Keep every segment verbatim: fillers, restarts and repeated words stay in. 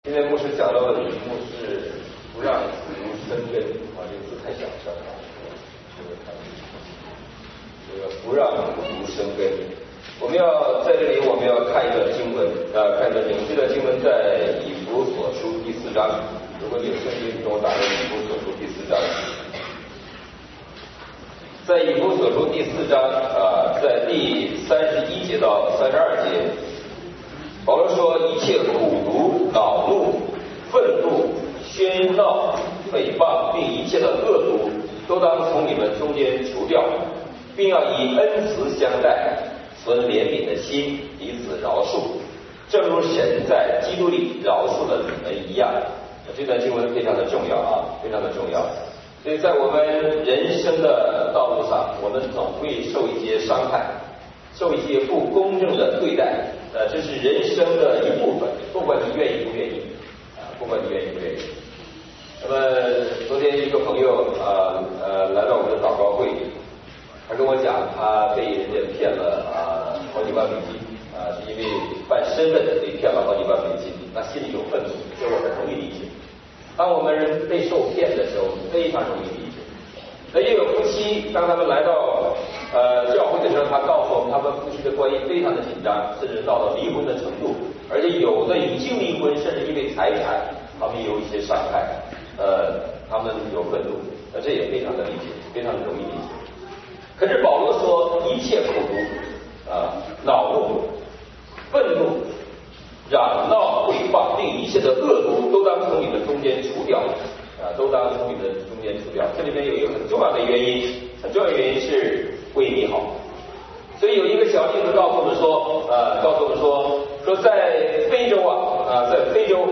今天牧师讲到的题目是不让苦读生根啊，这个字太小声了，这个这个不让苦读生根。我们要在这里，我们要看一段经文啊，看一段经文。这段经文在以弗所书第四章。如果你有圣经，跟我打开以弗所书第四章。在以弗所书第四章啊，在第三十一节到三十二节。保罗说：“一切苦毒、恼怒、愤怒、喧闹、诽谤，并一切的恶毒，都当从你们中间除掉，并要以恩慈相待，存怜悯的心，彼此饶恕，正如神在基督里饶恕了你们一样。”这段经文非常的重要啊，非常的重要。所以在我们人生的道路上，我们总会受一些伤害，受一些不公正的对待。呃，这是人生的一部分，不管你愿意不愿意啊，不管你愿意不愿意。那么昨天一个朋友啊呃来到我们的祷告会，他跟我讲，他被人家骗了啊好几万美金啊，是因为办身份被骗了好几万美金，那心里有愤怒，这我很容易理解。当我们人被受骗的时候，非常容易理解。那也有夫妻，当他们来到呃教会的时候，他告诉我们，他们夫妻的关系非常的紧张，甚至到了离婚的程度，而且有的已经离婚，甚至因为财产，他们有一些伤害，呃，他们有愤怒，那这也非常的理解，非常的容易理解。可是保罗说，一切苦毒啊、恼怒、愤怒、嚷闹、诽谤，并一切的恶毒，都当从你们中间除掉。啊，都当从你的中间除掉。这里面有一个很重要的原因，很重要的原因是为你好。所以有一个小例子告诉我们说，呃，告诉我们说，说在非洲啊，啊，在非洲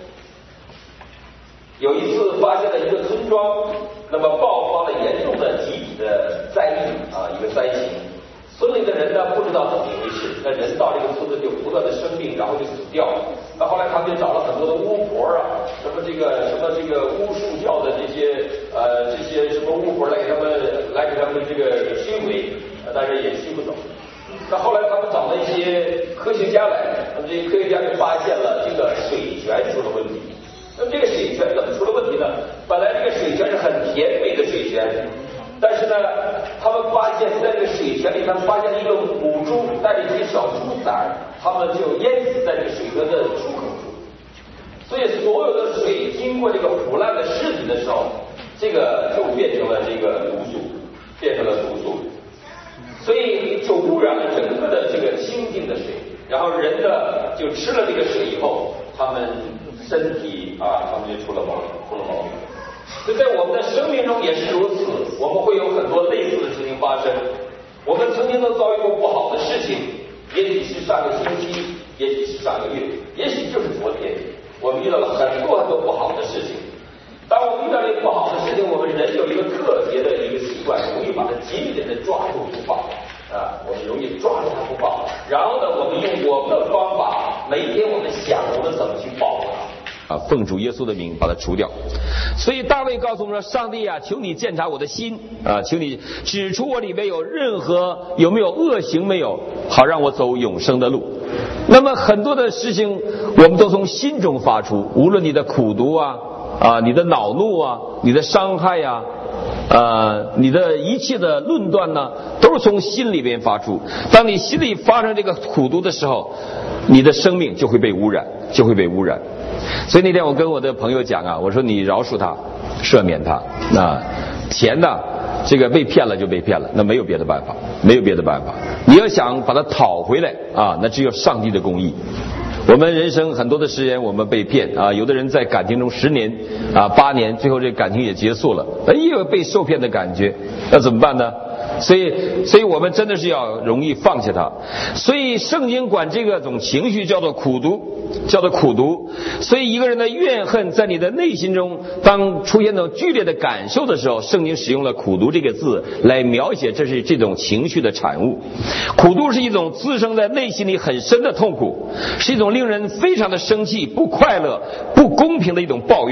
有一次发现了一个村庄，那么爆发了严重的集体的灾疫啊，一个灾情。村里的人呢不知道怎么一回事，那人到这个村子就不断的生病，然后就死掉。那后来他们就找了很多的巫婆啊，什么这个什么这个巫术教的这些呃这些什么巫婆来给他们来给他们这个驱鬼，但是也驱不走。那后来他们找了一些科学家来，那么这些科学家就发现了这个水泉出了问题。那么这个水泉怎么出了问题呢？本来这个水泉是很甜美的水泉。但是呢，他们发现在这个水泉里，他们发现了一个母猪带着一些小猪崽儿，他们就淹死在这个水泉的出口处。所以所有的水经过这个腐烂的尸体的时候，这个就变成了这个毒素，变成了毒素，所以就污染了整个的这个清净的水。然后人呢就吃了这个水以后，他们身体啊，他们就出了毛病，出了毛病。所以在我们的生命中也是如此，我们会有很多类似的事情发生。我们曾经都遭遇过不好的事情，也许是上个星期，也许是上个月，也许就是昨天，我们遇到了很多很多不好的事情。当我们遇到这个不好的事情，我们人有一个特别的一个习惯，容易把它紧紧的抓住不放啊，我们容易抓住它不放。然后呢，我们用我们的方法，每天我们想我们怎么去报复它。 啊，奉主耶稣的名把它除掉。所以大卫告诉我们说：“上帝啊，求你鉴察我的心啊，求你指出我里面有任何有没有恶行没有，好让我走永生的路。”那么很多的事情我们都从心中发出，无论你的苦毒啊啊，你的恼怒啊，你的伤害呀、啊。呃，你的一切的论断呢，都是从心里边发出。当你心里发生这个苦毒的时候，你的生命就会被污染，就会被污染。所以那天我跟我的朋友讲啊，我说你饶恕他，赦免他。那钱呢，这个被骗了就被骗了，那没有别的办法，没有别的办法。你要想把它讨回来啊，那只有上帝的公义。我们人生很多的时间我们被骗啊，有的人在感情中十年啊八年，最后这感情也结束了，也有被受骗的感觉，那怎么办呢？所以所以我们真的是要容易放下它。所以圣经管这个种情绪叫做苦毒，叫做苦毒。所以一个人的怨恨在你的内心中当出现那种剧烈的感受的时候，圣经使用了苦毒这个字来描写这是这种情绪的产物。苦毒是一种滋生在内心里很深的痛苦，是一种令人非常的生气、不快乐、不公平的一种抱怨。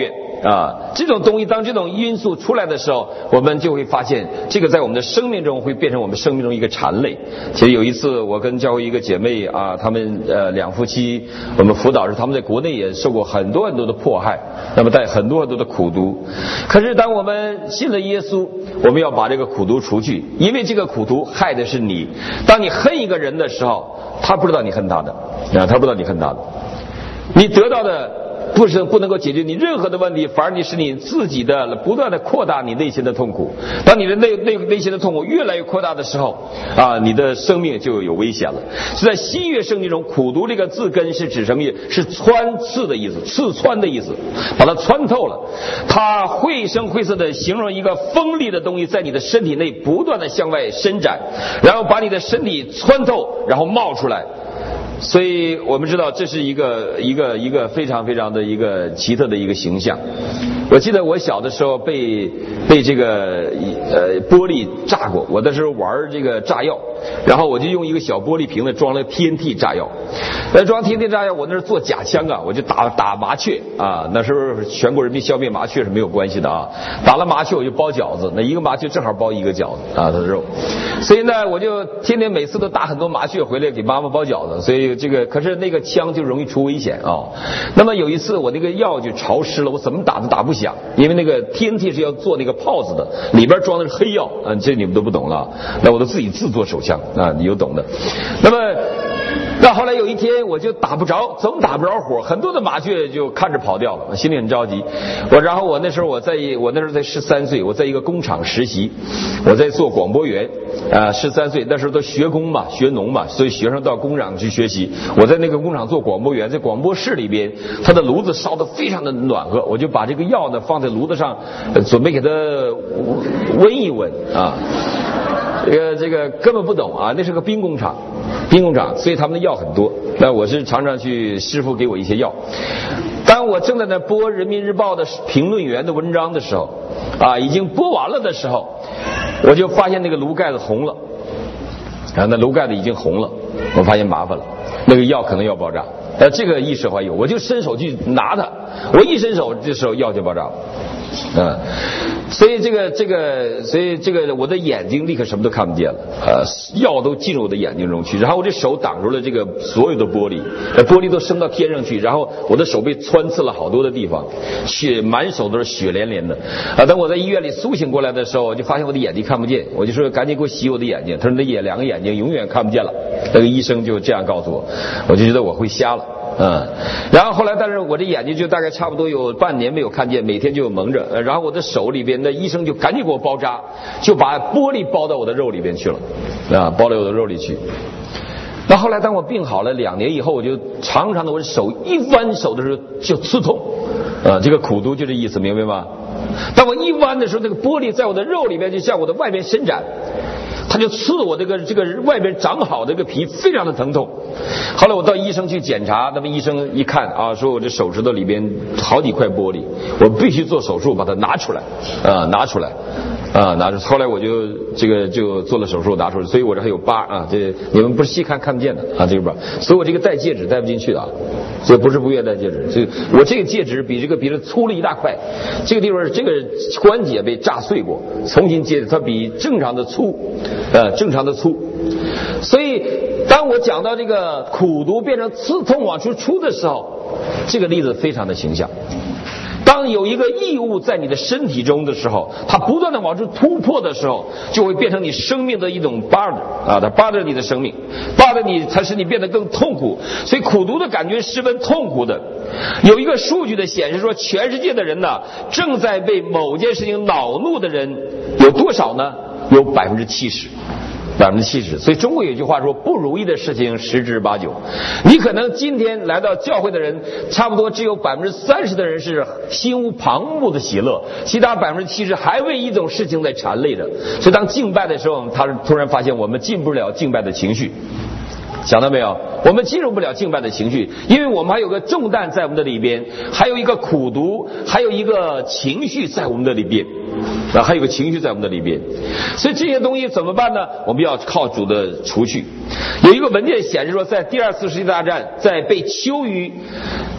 啊，这种东西当这种因素出来的时候，我们就会发现这个在我们的生命中会变成我们生命中一个缠累。其实有一次我跟教会一个姐妹啊，他们呃两夫妻，我们辅导时他们在国内也受过很多很多的迫害，那么带很多很多的苦毒。可是当我们信了耶稣，我们要把这个苦毒除去，因为这个苦毒害的是你。当你恨一个人的时候，他不知道你恨他的啊，他不知道你恨他的，你得到的不是不能够解决你任何的问题，反而你是你自己的不断的扩大你内心的痛苦。当你的内内内心的痛苦越来越扩大的时候啊，你的生命就有危险了。所以在新约圣经中，苦毒这个字根是指什么意思？是穿刺的意思，刺穿的意思，把它穿透了。它绘声绘色的形容一个锋利的东西在你的身体内不断的向外伸展，然后把你的身体穿透，然后冒出来。所以我们知道这是一个一个一个非常非常的一个奇特的一个形象。我记得我小的时候被被这个呃玻璃炸过，我那时候玩这个炸药，然后我就用一个小玻璃瓶子装了 T N T 炸药。那装 T N T 炸药，我那是做假枪啊，我就打打麻雀啊。那时候全国人民消灭麻雀是没有关系的啊，打了麻雀我就包饺子，那一个麻雀正好包一个饺子啊，它的肉。所以呢，我就天天每次都打很多麻雀回来给妈妈包饺子，所以。这个可是那个枪就容易出危险啊、哦。那么有一次我那个药就潮湿了，我怎么打都打不响，因为那个 T N T 是要做那个炮子的，里边装的是黑药啊，这你们都不懂了。那我都自己自作手枪啊，你有懂的。那么。那后来有一天我就打不着，怎么打不着火？很多的麻雀就看着跑掉了，我心里很着急。我然后我那时候我在我那时候才十三岁，我在一个工厂实习，我在做广播员啊，十三岁那时候都学工嘛，学农嘛，所以学生到工厂去学习。我在那个工厂做广播员，在广播室里边，它的炉子烧得非常的暖和，我就把这个药呢放在炉子上，准备给它温一温啊。这个这个根本不懂啊，那是个兵工厂，兵工厂，所以他们的药很多。那我是常常去师傅给我一些药。当我正在那播《人民日报》的评论员的文章的时候，啊，已经播完了的时候，我就发现那个炉盖子红了，啊，那炉盖子已经红了，我发现麻烦了，那个药可能要爆炸。呃，这个意识还有，我就伸手去拿它，我一伸手，这时候药就爆炸了。嗯，所以这个这个，所以这个我的眼睛立刻什么都看不见了，呃，药都进入我的眼睛中去，然后我这手挡住了这个所有的玻璃，玻璃都升到天上去，然后我的手被穿刺了好多的地方，血满手都是血连连的。啊，等我在医院里苏醒过来的时候，我就发现我的眼睛看不见，我就说赶紧给我洗我的眼睛。他说那眼两个眼睛永远看不见了。那个医生就这样告诉我，我就觉得我会瞎了。嗯，然后后来，但是我这眼睛就大概差不多有半年没有看见，每天就蒙着。然后我的手里边的医生就赶紧给我包扎，就把玻璃包到我的肉里边去了，啊，包到我的肉里去。那后来当我病好了两年以后，我就常常的我的手一弯手的时候就刺痛，啊，这个苦毒就这意思，明白吗？当我一弯的时候，那个玻璃在我的肉里边就向我的外面伸展。他就刺我这个这个外边长好的这个皮，非常的疼痛。后来我到医生去检查，那么医生一看啊，说我这手指头里边好几块玻璃，我必须做手术把它拿出来啊，拿出来啊，拿出。后来我就这个就做了手术拿出来，所以我这还有疤啊，这你们不是细看看不见的啊，这个疤。所以我这个戴戒指戴不进去的啊，这不是不愿戴戒指，这我这个戒指比这个鼻子粗了一大块，这个地方这个关节被炸碎过，重新接它比正常的粗。呃，正常的粗，所以当我讲到这个苦毒变成刺痛往出出的时候，这个例子非常的形象。当有一个异物在你的身体中的时候，它不断的往出突破的时候，就会变成你生命的一种 bother 啊，它 bother 你的生命 ，bother 你，才使你变得更痛苦。所以苦毒的感觉十分痛苦的。有一个数据的显示说，全世界的人呢，正在被某件事情恼怒的人有多少呢？有百分之七十。百分之七十，所以中国有一句话说，不如意的事情十之八九。你可能今天来到教会的人，差不多只有百分之三十的人是心无旁骛的喜乐，其他百分之七十还为一种事情在缠累着。所以当敬拜的时候，他突然发现我们进不了敬拜的情绪。想到没有？我们进入不了敬拜的情绪，因为我们还有个重担在我们的里边，还有一个苦毒，还有一个情绪在我们的里边，啊，还有个情绪在我们的里边。所以这些东西怎么办呢？我们要靠主的除去。有一个文件显示说，在第二次世界大战，在被囚于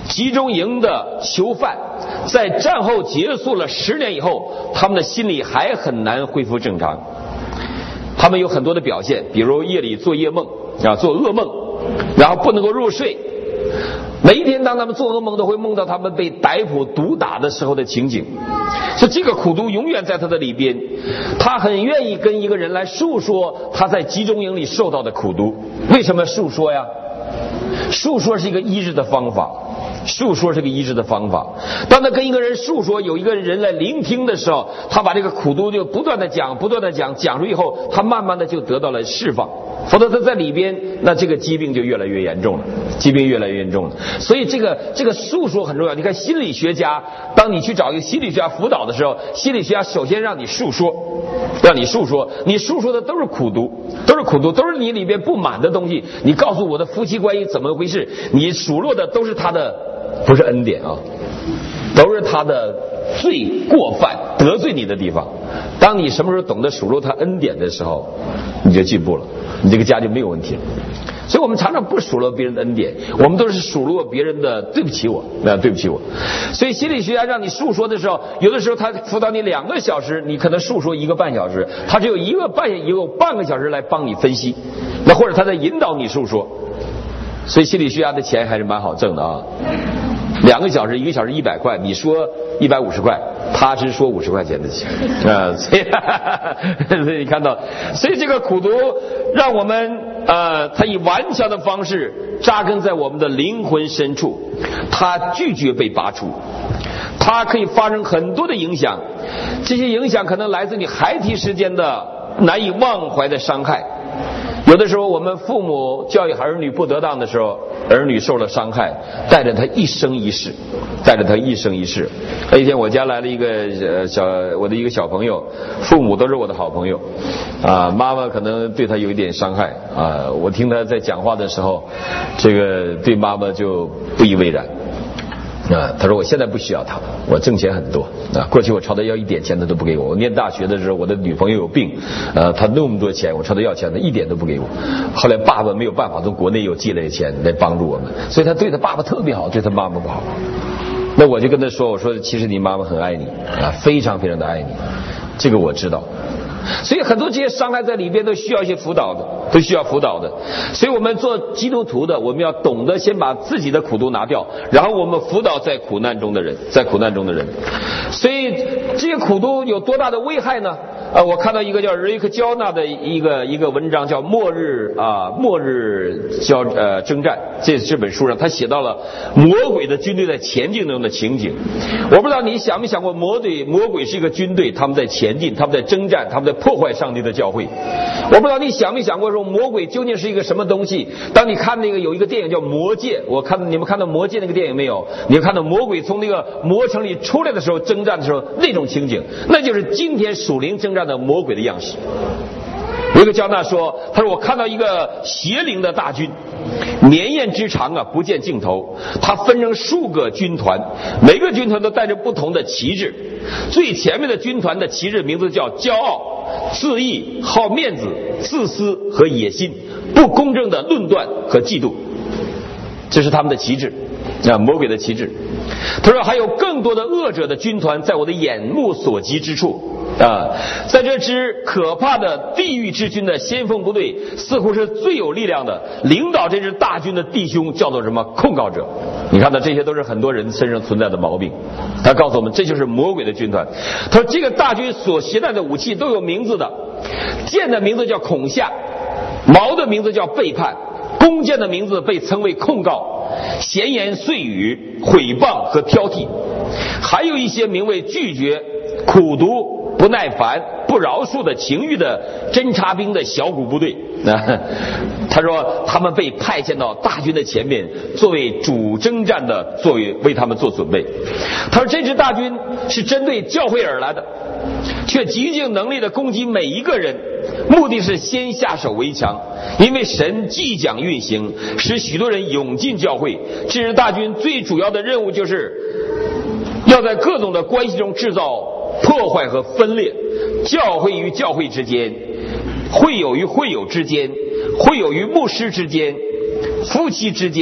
集中营的囚犯在战后结束了十年以后，他们的心理还很难恢复正常。他们有很多的表现，比如夜里做夜梦啊，做噩梦，然后不能够入睡。每一天当他们做噩梦，都会梦到他们被逮捕毒打的时候的情景。所以这个苦毒永远在他的里边，他很愿意跟一个人来诉说他在集中营里受到的苦毒。为什么诉说呀？诉说是一个医治的方法，诉说是个医治的方法。当他跟一个人诉说，有一个人来聆听的时候，他把这个苦毒就不断的讲，不断的讲，讲出以后，他慢慢的就得到了释放。否则他在里边，那这个疾病就越来越严重了，疾病越来越严重了。所以这个这个诉说很重要。你看心理学家，当你去找一个心理学家辅导的时候，心理学家首先让你诉说，让你诉说，你诉说的都是苦毒，都是苦毒，都是你里边不满的东西。你告诉我的夫妻关系怎么回事，你数落的都是他的，不是恩典啊，都是他的罪过犯，得罪你的地方。当你什么时候懂得数落他恩典的时候，你就进步了，你这个家就没有问题了。所以我们常常不数落别人的恩典，我们都是数落别人的对不起我，啊，对不起我。所以心理学家让你诉说的时候，有的时候他辅导你两个小时，你可能诉说一个半小时，他只有一个半一个半个小时来帮你分析，那或者他在引导你诉说。所以心理学家的钱还是蛮好挣的啊，两个小时，一个小时一百块，你说一百五十块，他只说五十块钱的钱啊、呃，所以所以你看到，所以这个苦毒让我们呃，他以顽强的方式扎根在我们的灵魂深处，他拒绝被拔除，它可以发生很多的影响，这些影响可能来自你孩提时间的难以忘怀的伤害。有的时候我们父母教育儿女不得当的时候，儿女受了伤害，带着他一生一世，带着他一生一世。那一天我家来了一个呃小我的一个小朋友，父母都是我的好朋友啊，妈妈可能对他有一点伤害啊，我听他在讲话的时候，这个对妈妈就不以为然。啊，他说我现在不需要他，我挣钱很多啊。过去我朝他要一点钱他都不给我。我念大学的时候，我的女朋友有病，呃，他那么多钱，我朝他要钱，他一点都不给我。后来爸爸没有办法从国内又寄来钱来帮助我们，所以他对他爸爸特别好，对他妈妈不好。那我就跟他说，我说其实你妈妈很爱你啊，非常非常的爱你，这个我知道。所以很多这些伤害在里边都需要一些辅导的，都需要辅导的。所以我们做基督徒的，我们要懂得先把自己的苦毒拿掉，然后我们辅导在苦难中的人，在苦难中的人。所以这些苦毒有多大的危害呢？呃，我看到一个叫瑞克焦纳的一个一个文章，叫《末日啊末日交呃征战》。这这本书上他写到了魔鬼的军队在前进中的情景。我不知道你想没想过，魔鬼魔鬼是一个军队，他们在前进，他们在征战，他们在破坏上帝的教会。我不知道你想没想过说魔鬼究竟是一个什么东西？当你看那个有一个电影叫《魔戒》，我看你们看到《魔戒》那个电影没有？你看到魔鬼从那个魔城里出来的时候，征战的时候那种情景，那就是今天属灵征战的魔鬼的样式。有一个焦纳说，他说我看到一个邪灵的大军，绵延之长啊，不见尽头。它分成数个军团，每个军团都带着不同的旗帜。最前面的军团的旗帜名字叫骄傲、自义、好面子、自私和野心，不公正的论断和嫉妒，这是他们的旗帜啊，魔鬼的旗帜。他说还有更多的恶者的军团在我的眼目所及之处啊，在这支可怕的地狱之军的先锋部队，似乎是最有力量的。领导这支大军的弟兄叫做什么？控告者。你看到这些都是很多人身上存在的毛病。他告诉我们，这就是魔鬼的军团。他说这个大军所携带的武器都有名字的，剑的名字叫恐吓，矛的名字叫背叛，弓箭的名字被称为控告，闲言碎语、毁谤和挑剔，还有一些名为拒绝、苦毒、不耐烦、不饶恕的情欲的侦察兵的小股部队。他说他们被派遣到大军的前面，作为主征战的，作为为他们做准备。他说这支大军是针对教会而来的，却极尽能力的攻击每一个人，目的是先下手为强，因为神即将运行，使许多人涌进教会。这支大军最主要的任务就是要在各种的关系中制造破坏和分裂，教会与教会之间，会友与会友之间，会友与牧师之间，夫妻之间，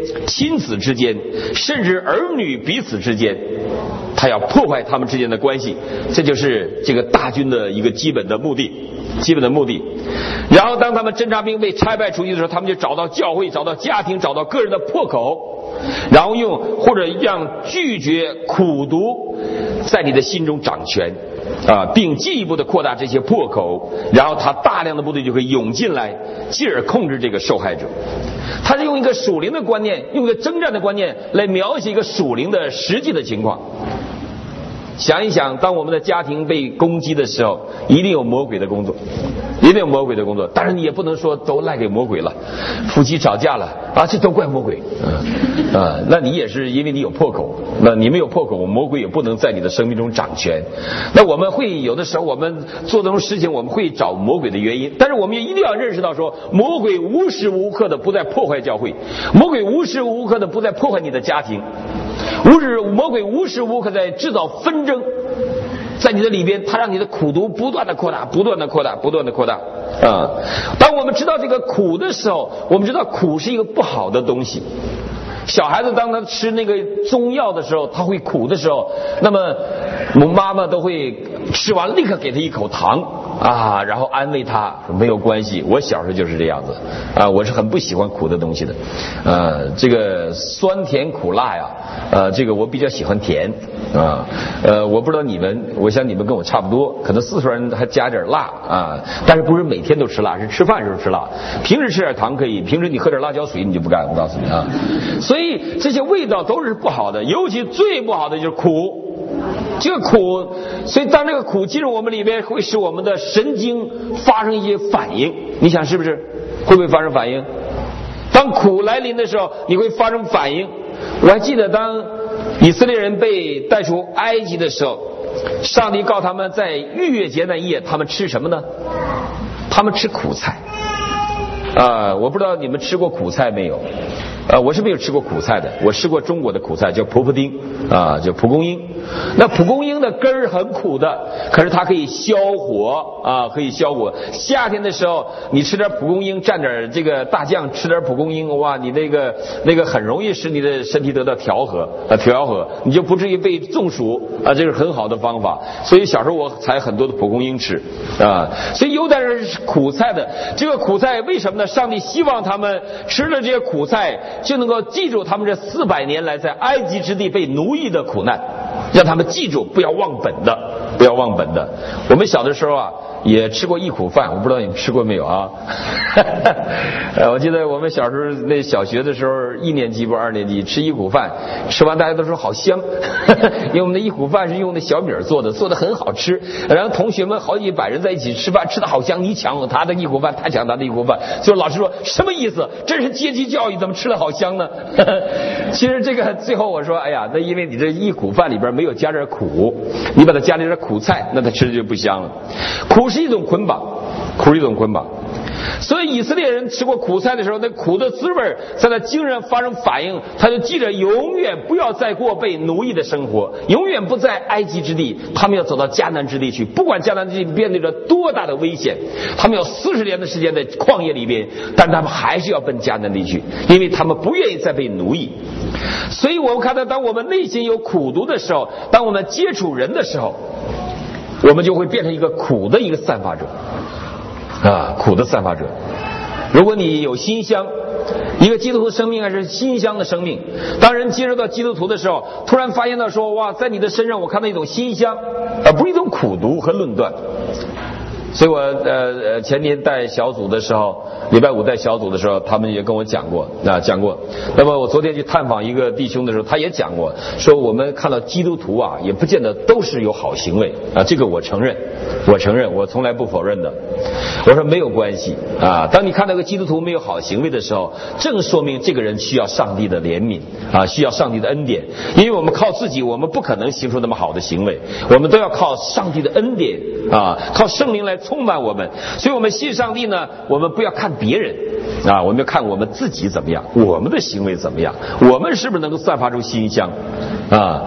亲子之间，甚至儿女彼此之间，他要破坏他们之间的关系，这就是这个大军的一个基本的目的，基本的目的。然后当他们侦察兵被差派出去的时候，他们就找到教会，找到家庭，找到个人的破口，然后用或者让拒绝苦毒在你的心中掌权啊，并进一步的扩大这些破口，然后他大量的部队就会涌进来，进而控制这个受害者。他是用一个属灵的观念，用一个征战的观念来描写一个属灵的实际的情况。想一想，当我们的家庭被攻击的时候，一定有魔鬼的工作，一定有魔鬼的工作。当然你也不能说都赖给魔鬼了，夫妻吵架了啊，这都怪魔鬼啊啊，那你也是因为你有破口，那你没有破口，魔鬼也不能在你的生命中掌权。那我们会有的时候我们做这种事情，我们会找魔鬼的原因，但是我们也一定要认识到说，魔鬼无时无刻的不在破坏教会，魔鬼无时无刻的不在破坏你的家庭，无时魔鬼无时无刻在制造纷争，在你的里边，他让你的苦毒不断的扩大，不断的扩大，不断的扩大啊！当我们知道这个苦的时候，我们知道苦是一个不好的东西。小孩子当他吃那个中药的时候，他会苦的时候，那么我们妈妈都会吃完立刻给他一口糖啊，然后安慰他说没有关系，我小时候就是这样子啊，我是很不喜欢苦的东西的，呃，这个酸甜苦辣呀，呃，这个我比较喜欢甜啊，呃，我不知道你们，我想你们跟我差不多，可能四川人还加点辣啊，但是不是每天都吃辣，是吃饭时候吃辣，平时吃点糖可以，平时你喝点辣椒水你就不干，我告诉你啊，所以这些味道都是不好的，尤其最不好的就是苦。这个苦，所以当这个苦进入我们里边，会使我们的神经发生一些反应。你想是不是？会不会发生反应？当苦来临的时候，你会发生反应。我还记得当以色列人被带出埃及的时候，上帝告他们在逾越节那一夜，他们吃什么呢？他们吃苦菜。啊、呃，我不知道你们吃过苦菜没有？呃，我是没有吃过苦菜的，我吃过中国的苦菜，叫婆婆丁啊，叫蒲公英。那蒲公英的根儿很苦的，可是它可以消火啊，可以消火。夏天的时候，你吃点蒲公英，蘸点这个大酱，吃点蒲公英，哇，你那个那个很容易使你的身体得到调和啊，调和，你就不至于被中暑啊，这是很好的方法。所以小时候我采很多的蒲公英吃啊，所以犹太人是苦菜的。这个苦菜为什么呢？上帝希望他们吃了这些苦菜，就能够记住他们这四百年来在埃及之地被奴役的苦难，让他们记住，不要忘本的，不要忘本的。我们小的时候啊，也吃过忆苦饭，我不知道你们吃过没有啊？我记得我们小时候那小学的时候，一年级不二年级吃忆苦饭，吃完大家都说好香，因为我们的忆苦饭是用那小米做的，做的很好吃。然后同学们好几百人在一起吃饭，吃的好香，你抢他的忆苦饭，他抢他的忆苦饭，就老师说什么意思？这是阶级教育，怎么吃的好香呢？其实这个最后我说，哎呀，那因为你这忆苦饭里边没有加点苦，你把它加点苦菜，那它吃的就不香了。苦是一种捆绑，苦是一种捆绑。所以以色列人吃过苦菜的时候，那苦的滋味在他精神上发生反应，他就记着永远不要再过被奴役的生活，永远不在埃及之地，他们要走到迦南之地去，不管迦南之地面对着多大的危险，他们有四十年的时间在旷野里边，但他们还是要奔迦南地去，因为他们不愿意再被奴役。所以我们看到，当我们内心有苦毒的时候，当我们接触人的时候，我们就会变成一个苦的一个散发者啊，苦的散发者。如果你有馨香，一个基督徒生命还是馨香的生命，当人接触到基督徒的时候，突然发现到说，哇，在你的身上我看到一种馨香，而不是一种苦毒和论断。所以我呃呃前年带小组的时候，礼拜五带小组的时候，他们也跟我讲过啊讲过。那么我昨天去探访一个弟兄的时候，他也讲过，说我们看到基督徒啊，也不见得都是有好行为啊，这个我承认，我承认，我从来不否认的。我说没有关系啊，当你看到一个基督徒没有好行为的时候，正说明这个人需要上帝的怜悯啊，需要上帝的恩典，因为我们靠自己，我们不可能行出那么好的行为，我们都要靠上帝的恩典啊，靠圣灵来充满我们。所以我们信上帝呢，我们不要看别人啊，我们要看我们自己怎么样，我们的行为怎么样，我们是不是能够散发出馨香啊？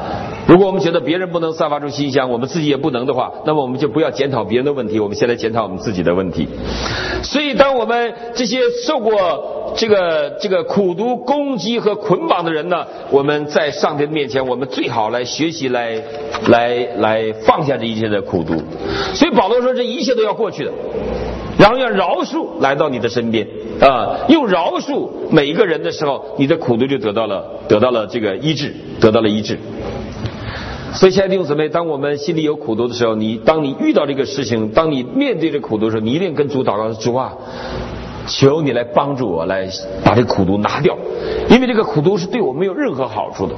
如果我们觉得别人不能散发出馨香，我们自己也不能的话，那么我们就不要检讨别人的问题，我们先来检讨我们自己的问题。所以当我们这些受过这个这个苦毒攻击和捆绑的人呢，我们在上帝的面前，我们最好来学习来来来放下这一切的苦毒。所以保罗说这一切都要过去的，然后让饶恕来到你的身边啊，用饶恕每一个人的时候，你的苦毒就得到了得到了这个医治，得到了医治。所以亲爱的弟兄姊妹，当我们心里有苦毒的时候，你当你遇到这个事情，当你面对这苦毒的时候，你一定跟主祷告说，主啊，求你来帮助我来把这苦毒拿掉，因为这个苦毒是对我没有任何好处的。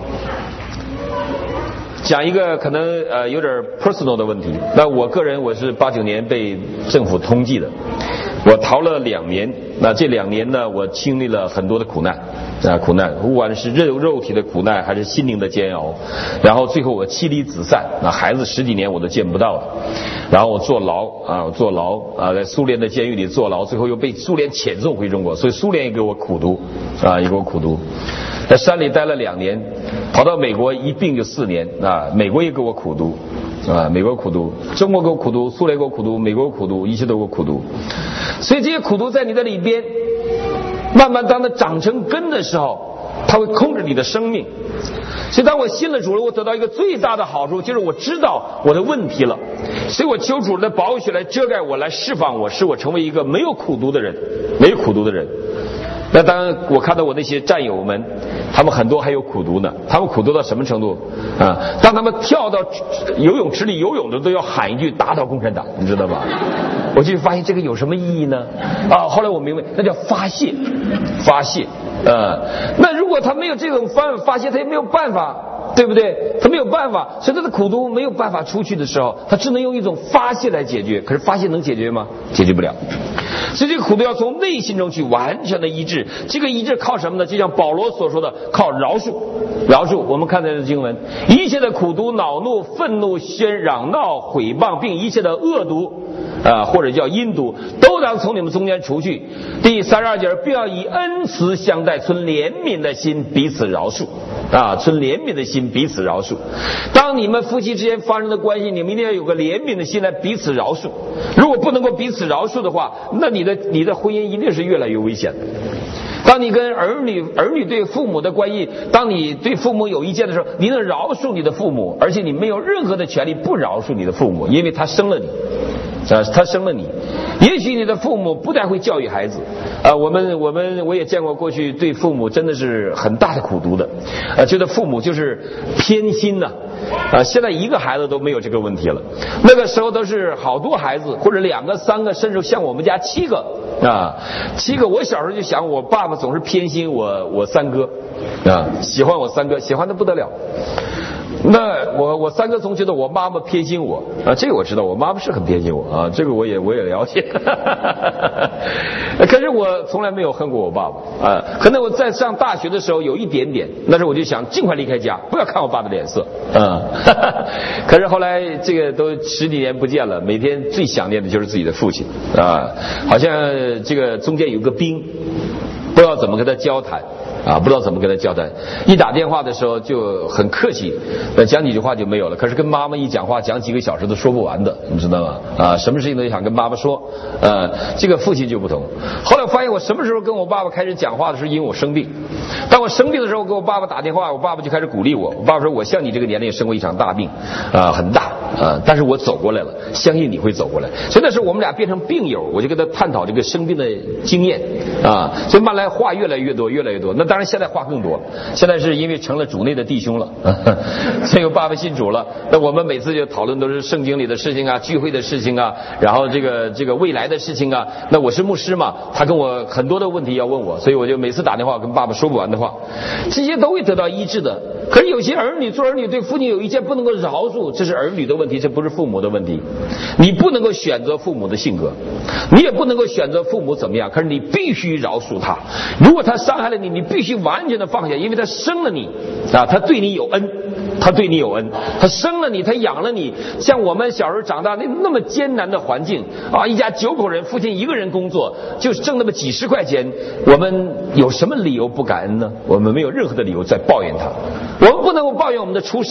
讲一个可能呃有点 personal 的问题，那我个人我是八九年被政府通缉的，我逃了两年，那这两年呢，我经历了很多的苦难啊，苦难，不管是肉肉体的苦难还是心灵的煎熬，然后最后我妻离子散，那孩子十几年我都见不到了，然后我坐牢啊，我坐牢啊，在苏联的监狱里坐牢，最后又被苏联遣送回中国，所以苏联也给我苦读啊，也给我苦读。在山里待了两年，跑到美国一病就四年啊，美国也给我苦读啊，美国苦读，中国给我苦读，苏联给我苦读，美国苦读，一切都给我苦读。所以这些苦读在你的里边，慢慢当它长成根的时候，它会控制你的生命。所以当我信了主了，我得到一个最大的好处，就是我知道我的问题了，所以我求主的宝血来遮盖我，来释放我，使我成为一个没有苦读的人，没有苦读的人。那当然我看到我那些战友们，他们很多还有苦读呢，他们苦读到什么程度啊？当他们跳到游泳池里游泳的都要喊一句打倒共产党，你知道吧？我就发现这个有什么意义呢？啊，后来我明白，那叫发泄，发泄。呃，那如果他没有这种发发泄，他也没有办法。对不对？他没有办法，所以他的苦毒没有办法出去的时候，他只能用一种发泄来解决。可是发泄能解决吗？解决不了。所以这个苦毒要从内心中去完全的医治。这个医治靠什么呢？就像保罗所说的，靠饶恕。饶恕，我们看这经文，一切的苦毒、恼怒、愤怒、喧嚷闹、毁谤，并一切的恶毒。啊，或者叫阴毒，都当从你们中间除去。第三十二节，并要以恩慈相待，存怜悯的心，彼此饶恕。啊，存怜悯的心，彼此饶恕。当你们夫妻之间发生的关系，你们一定要有个怜悯的心来彼此饶恕。如果不能够彼此饶恕的话，那你的你的婚姻一定是越来越危险的。当你跟儿女儿女对父母的关系，当你对父母有意见的时候，你能饶恕你的父母，而且你没有任何的权利不饶恕你的父母，因为他生了你。啊，他生了你，也许你的父母不太会教育孩子，啊，我们我们我也见过过去对父母真的是很大的苦毒的，啊，觉得父母就是偏心呐，啊，现在一个孩子都没有这个问题了，那个时候都是好多孩子，或者两个、三个，甚至像我们家七个啊，七个。我小时候就想，我爸爸总是偏心我我三哥，啊，喜欢我三哥，喜欢的不得了。那我我三哥总觉得我妈妈偏心我啊，这个我知道，我妈妈是很偏心我啊，这个我也我也了解。可是我从来没有恨过我爸爸啊，可能我在上大学的时候有一点点，那时候我就想尽快离开家，不要看我爸的脸色啊。可是后来这个都十几年不见了，每天最想念的就是自己的父亲啊，好像这个中间有个冰，不知道怎么跟他交谈。啊，不知道怎么跟他交代，一打电话的时候就很客气，讲几句话就没有了。可是跟妈妈一讲话，讲几个小时都说不完的，你知道吗？啊，什么事情都想跟妈妈说。呃，这个父亲就不同。后来我发现，我什么时候跟我爸爸开始讲话的时候，因为我生病。当我生病的时候，给我爸爸打电话，我爸爸就开始鼓励我。我爸爸说：“我像你这个年龄生过一场大病，啊，很大啊，但是我走过来了，相信你会走过来。”所以那时候我们俩变成病友，我就跟他探讨这个生病的经验啊，所以慢慢来话越来越多，越来越多。那当然现在话更多，现在是因为成了主内的弟兄了，所以我爸爸信主了。那我们每次就讨论都是圣经里的事情啊，聚会的事情啊，然后这个这个未来的事情啊。那我是牧师嘛，他跟我很多的问题要问我，所以我就每次打电话跟爸爸说不完的话，这些都会得到医治的。可是有些儿女做儿女对父亲有意见不能够饶恕，这是儿女的问题，这不是父母的问题。你不能够选择父母的性格，你也不能够选择父母怎么样，可是你必须饶恕他。如果他伤害了你，你必须完全的放下，因为他生了你啊，他对你有恩，他对你有恩，他生了你，他养了你。像我们小时候长大那那么艰难的环境啊，一家九口人，父亲一个人工作，就挣那么几十块钱，我们有什么理由不感恩呢？我们没有任何的理由在抱怨他。我们不能够抱怨我们的出身，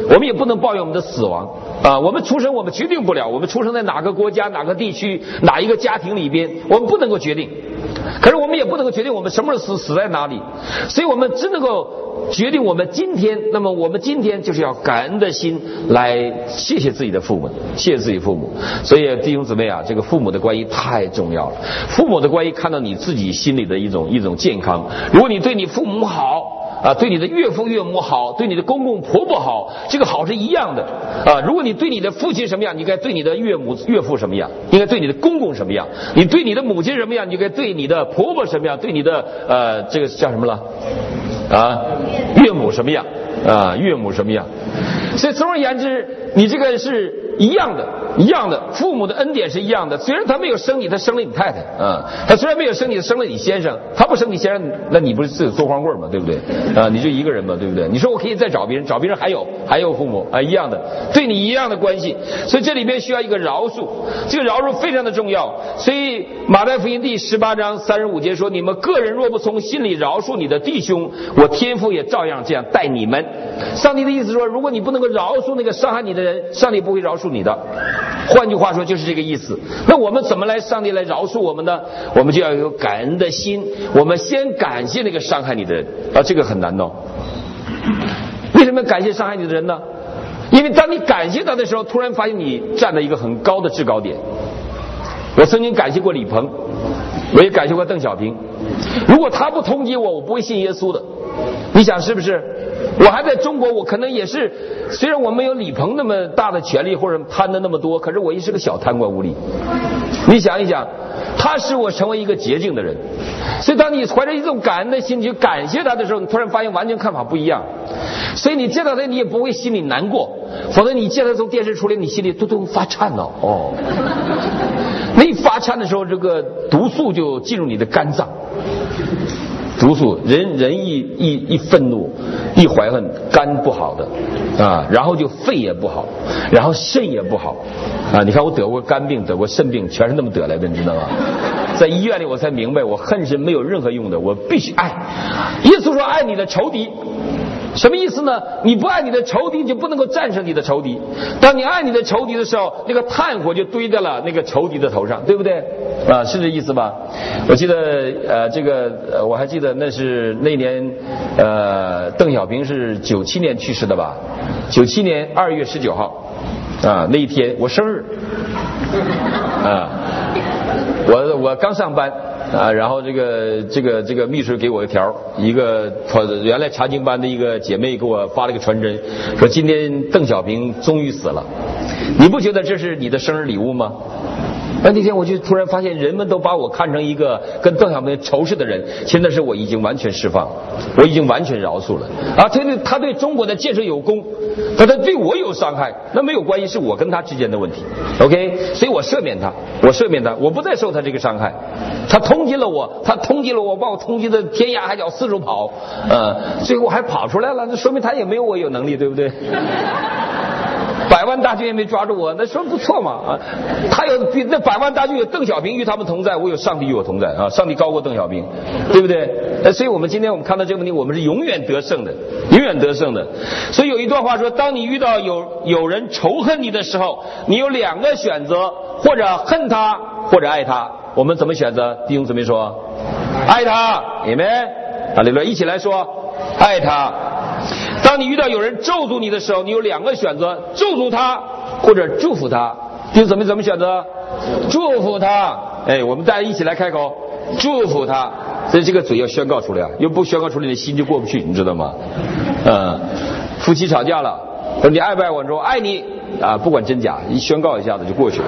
我们也不能抱怨我们的死亡啊。我们出生我们决定不了，我们出生在哪个国家、哪个地区、哪一个家庭里边，我们不能够决定。可是我们也不能够决定我们什么时候死，死在哪里。所以我们只能够决定我们今天。那么我们今天就是要感恩的心来谢谢自己的父母，谢谢自己父母。所以弟兄姊妹啊，这个父母的关系太重要了。父母的关系看到你自己心里的一种一种健康。如果你对你父母好啊，对你的岳父岳母好，对你的公公婆婆好，这个好是一样的啊。如果你对你的父亲什么样，你该对你的岳母岳父什么样，应该对你的公公什么样。你对你的母亲什么样，你该对你的婆婆什么样，对你的呃这个叫什么了啊岳母什么样啊岳母什么样。所以总而言之，你这个是一样的，一样的，父母的恩典是一样的。虽然他没有生你，他生了你太太啊，他虽然没有生你，他生了你先生，他不生你先生，那你不是自己做光棍吗？对不对啊？你就一个人嘛，对不对？你说我可以再找别人，找别人还有还有父母啊，一样的，对你一样的关系。所以这里边需要一个饶恕，这个饶恕非常的重要。所以马太福音第十八章三十五节说：你们个人若不从心里饶恕你的弟兄，我天父也照样这样待你们。上帝的意思说，如果你不能够饶恕那个伤害你的人，上帝不会饶恕你的。换句话说就是这个意思。那我们怎么来上帝来饶恕我们呢？我们就要有感恩的心，我们先感谢那个伤害你的人啊，这个很难哦。为什么感谢伤害你的人呢？因为当你感谢他的时候，突然发现你站在一个很高的制高点。我曾经感谢过李鹏，我也感谢过邓小平。如果他不通缉我，我不会信耶稣的。你想是不是？我还在中国，我可能也是，虽然我没有李鹏那么大的权利或者贪的那么多，可是我也是个小贪官污吏。你想一想，他使我成为一个洁净的人。所以当你怀着一种感恩的心去感谢他的时候，你突然发现完全看法不一样。所以你见到他，你也不会心里难过，否则你见他从电视出来，你心里都都发颤了哦。那一发颤的时候，这个毒素就进入你的肝脏。毒素，人人一一一愤怒，一怀恨，肝不好的啊，然后就肺也不好，然后肾也不好啊。你看我得过肝病，得过肾病，全是那么得来的，你知道吗？在医院里我才明白，我恨是没有任何用的，我必须爱。耶稣说爱你的仇敌。什么意思呢？你不爱你的仇敌，就不能够战胜你的仇敌。当你爱你的仇敌的时候，那个炭火就堆在了那个仇敌的头上，对不对？啊，是这意思吧？我记得呃，这个呃，我还记得那是那年呃，邓小平是九七年去世的吧？九七年二月十九号啊，那一天我生日啊，我我刚上班。啊，然后这个这个这个秘书给我一条，一个原来查经班的一个姐妹给我发了个传真，说今天邓小平终于死了，你不觉得这是你的生日礼物吗？那那天我就突然发现，人们都把我看成一个跟邓小平仇视的人，现在是我已经完全释放，我已经完全饶恕了啊！他对他对中国的建设有功，但他对我有伤害，那没有关系，是我跟他之间的问题。OK， 所以我赦免他，我赦免他，我不再受他这个伤害。他通缉了我，他通缉了我，把我通缉的天涯海角四处跑，呃，最后还跑出来了，那说明他也没有我有能力，对不对？百万大军也没抓住我，那说不错嘛啊！他有比那百万大军有邓小平与他们同在，我有上帝与我同在啊！上帝高过邓小平，对不对？呃，所以我们今天我们看到这个问题，我们是永远得胜的，永远得胜的。所以有一段话说，当你遇到有有人仇恨你的时候，你有两个选择，或者恨他，或者爱他。我们怎么选择？弟兄姊妹说，爱他，你们啊，里边一起来说，爱他。当你遇到有人咒诅你的时候，你有两个选择：咒诅他或者祝福他。弟兄姊妹怎么选择？祝福他。哎，我们大家一起来开口，祝福他。所以这个嘴要宣告出来啊，又不宣告出来，你心就过不去，你知道吗？嗯，夫妻吵架了，说你爱不爱我？说爱你啊，不管真假，一宣告一下子就过去了。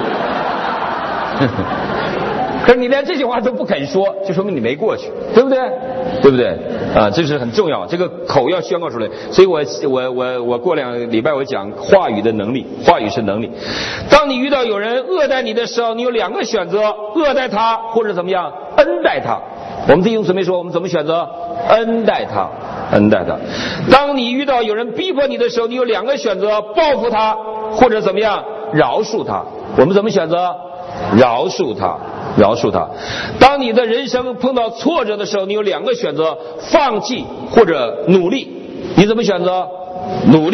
可是你连这句话都不肯说，就说明你没过去，对不对？对不对？啊，这是很重要，这个口要宣告出来。所以我我我我过两个礼拜我讲话语的能力，话语是能力。当你遇到有人恶待你的时候，你有两个选择：恶待他或者怎么样，恩待他。我们弟兄姊妹说，我们怎么选择？恩待他，恩待他。当你遇到有人逼迫你的时候，你有两个选择：报复他或者怎么样，饶恕他。我们怎么选择？饶恕他。饶恕他。当你的人生碰到挫折的时候，你有两个选择：放弃或者努力。你怎么选择？努力。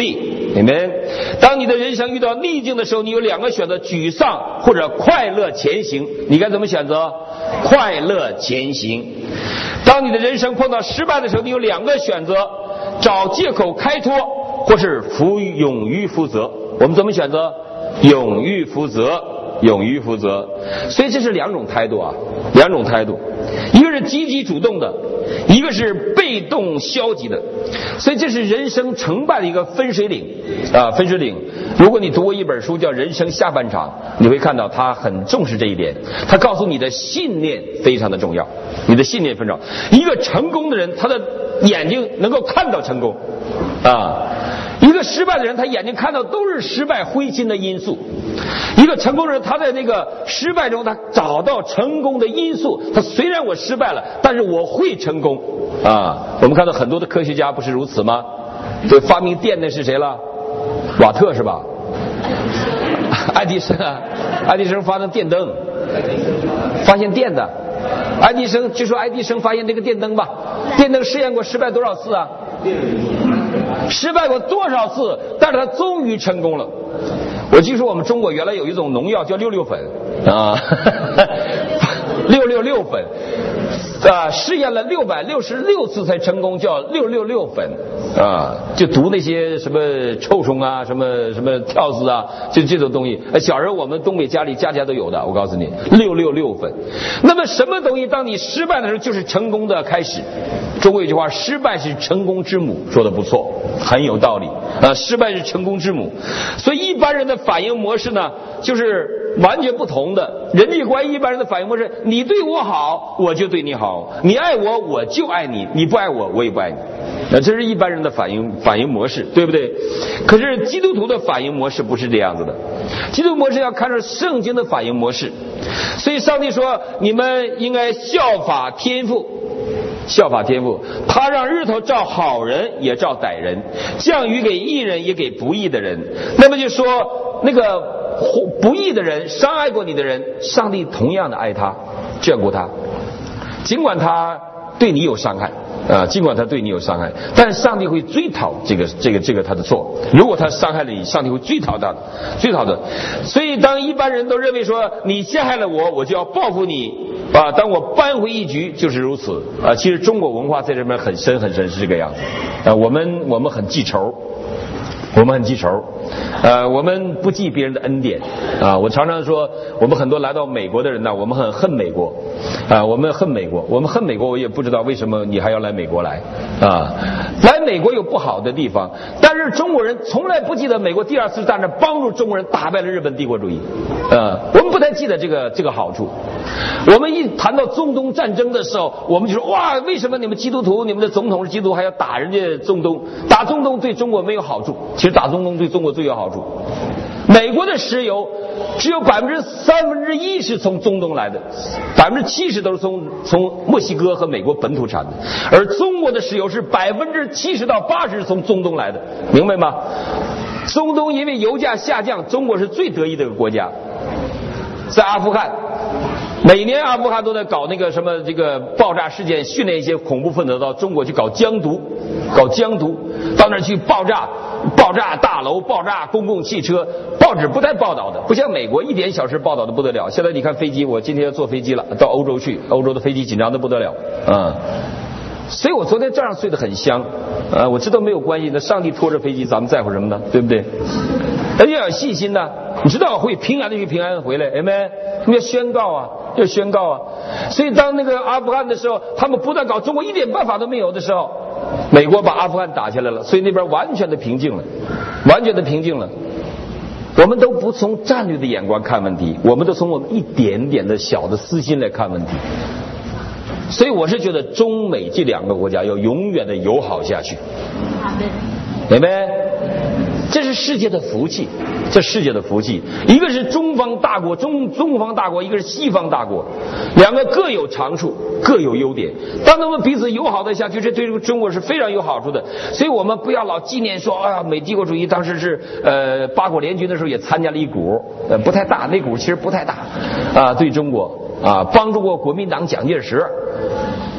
你们，当你的人生遇到逆境的时候，你有两个选择：沮丧或者快乐前行。你该怎么选择？快乐前行。当你的人生碰到失败的时候，你有两个选择：找借口开脱，或是负勇于负责。我们怎么选择？勇于负责，勇于负责。所以这是两种态度啊，两种态度，一个是积极主动的，一个是被动消极的。所以这是人生成败的一个分水岭啊，分水岭。如果你读过一本书叫《人生下半场》，你会看到他很重视这一点。他告诉你的信念非常的重要，你的信念非常重要。一个成功的人，他的眼睛能够看到成功啊。一个失败的人，他眼睛看到都是失败灰心的因素。一个成功人，他在那个失败中，他找到成功的因素。他虽然我失败了，但是我会成功啊！我们看到很多的科学家不是如此吗？对，发明电的是谁了？瓦特是吧？爱迪生啊，爱迪生发明电灯，发现电的。爱迪生，据说爱迪生发现这个电灯吧，电灯试验过失败多少次啊？失败过多少次？但是他终于成功了。我据说我们中国原来有一种农药叫六六粉啊，六六六粉啊，试验了六百六十六次才成功，叫六六六粉啊，就毒那些什么臭虫啊，什么什么跳蚤啊，就这种东西。小时候我们东北家里家家都有的，我告诉你，六六六粉。那么什么东西当你失败的时候就是成功的开始？中国有句话，失败是成功之母，说的不错，很有道理啊。失败是成功之母，所以一般人的反应模式呢，就是完全不同的。人际关系一般人的反应模式，你对我好，我就对你好；你爱我，我就爱你；你不爱我，我也不爱你。那这是一般人的反应反应模式，对不对？可是基督徒的反应模式不是这样子的，基督徒模式要看着圣经的反应模式。所以上帝说，你们应该效法天父。效法天父，他让日头照好人也照歹人，降雨给义人也给不义的人。那么就说那个不义的人，伤害过你的人，上帝同样的爱他，眷顾他，尽管他对你有伤害啊，尽管他对你有伤害，但是上帝会追讨这个这个这个他的错。如果他伤害了你，上帝会追讨他的，追讨的。所以当一般人都认为说你陷害了我，我就要报复你啊，当我扳回一局，就是如此啊。其实中国文化在这边很深很深，是这个样子啊。我们我们很记仇，我们很记仇，呃，我们不记别人的恩典啊。我常常说，我们很多来到美国的人呢，我们很恨美国啊，我们恨美国，我们恨美国，我也不知道为什么你还要来美国来啊。来美国有不好的地方，但是中国人从来不记得美国第二次大战帮助中国人打败了日本帝国主义啊，我们不太记得这个这个好处。我们一谈到中东战争的时候，我们就说哇，为什么你们基督徒，你们的总统是基督徒，还要打人家中东？打中东对中国没有好处，其实打中东对中国最有好处。美国的石油只有百分之三分之一是从中东来的，百分之七十都是从从墨西哥和美国本土产的，而中国的石油是百分之七十到八十从中东来的，明白吗？中东因为油价下降，中国是最得意的一个国家。在阿富汗，每年阿富汗都在搞那个什么这个爆炸事件，训练一些恐怖分子到中国去搞疆独，搞疆独，到那儿去爆炸，爆炸大楼，爆炸公共汽车，报纸不带报道的，不像美国一点小事报道的不得了。现在你看飞机，我今天要坐飞机了，到欧洲去，欧洲的飞机紧张的不得了啊。所以我昨天这样睡得很香，啊，我知道没有关系的，上帝拖着飞机，咱们在乎什么呢？对不对？而且要有信心呢，你知道会平安的去平安的回来，哎没？要宣告啊，要宣告啊。所以当那个阿富汗的时候，他们不但搞中国一点办法都没有的时候，美国把阿富汗打下来了，所以那边完全的平静了，完全的平静了。我们都不从战略的眼光看问题，我们都从我们一点点的小的私心来看问题。所以我是觉得中美这两个国家要永远的友好下去，明白？这是世界的福气，这世界的福气。一个是中方大国，中中方大国，一个是西方大国，两个各有长处，各有优点。当他们彼此友好的下去，这对中国是非常有好处的。所以我们不要老纪念说啊，美帝国主义当时是呃八国联军的时候也参加了一股，呃不太大，那股其实不太大啊，对中国啊帮助过国民党蒋介石。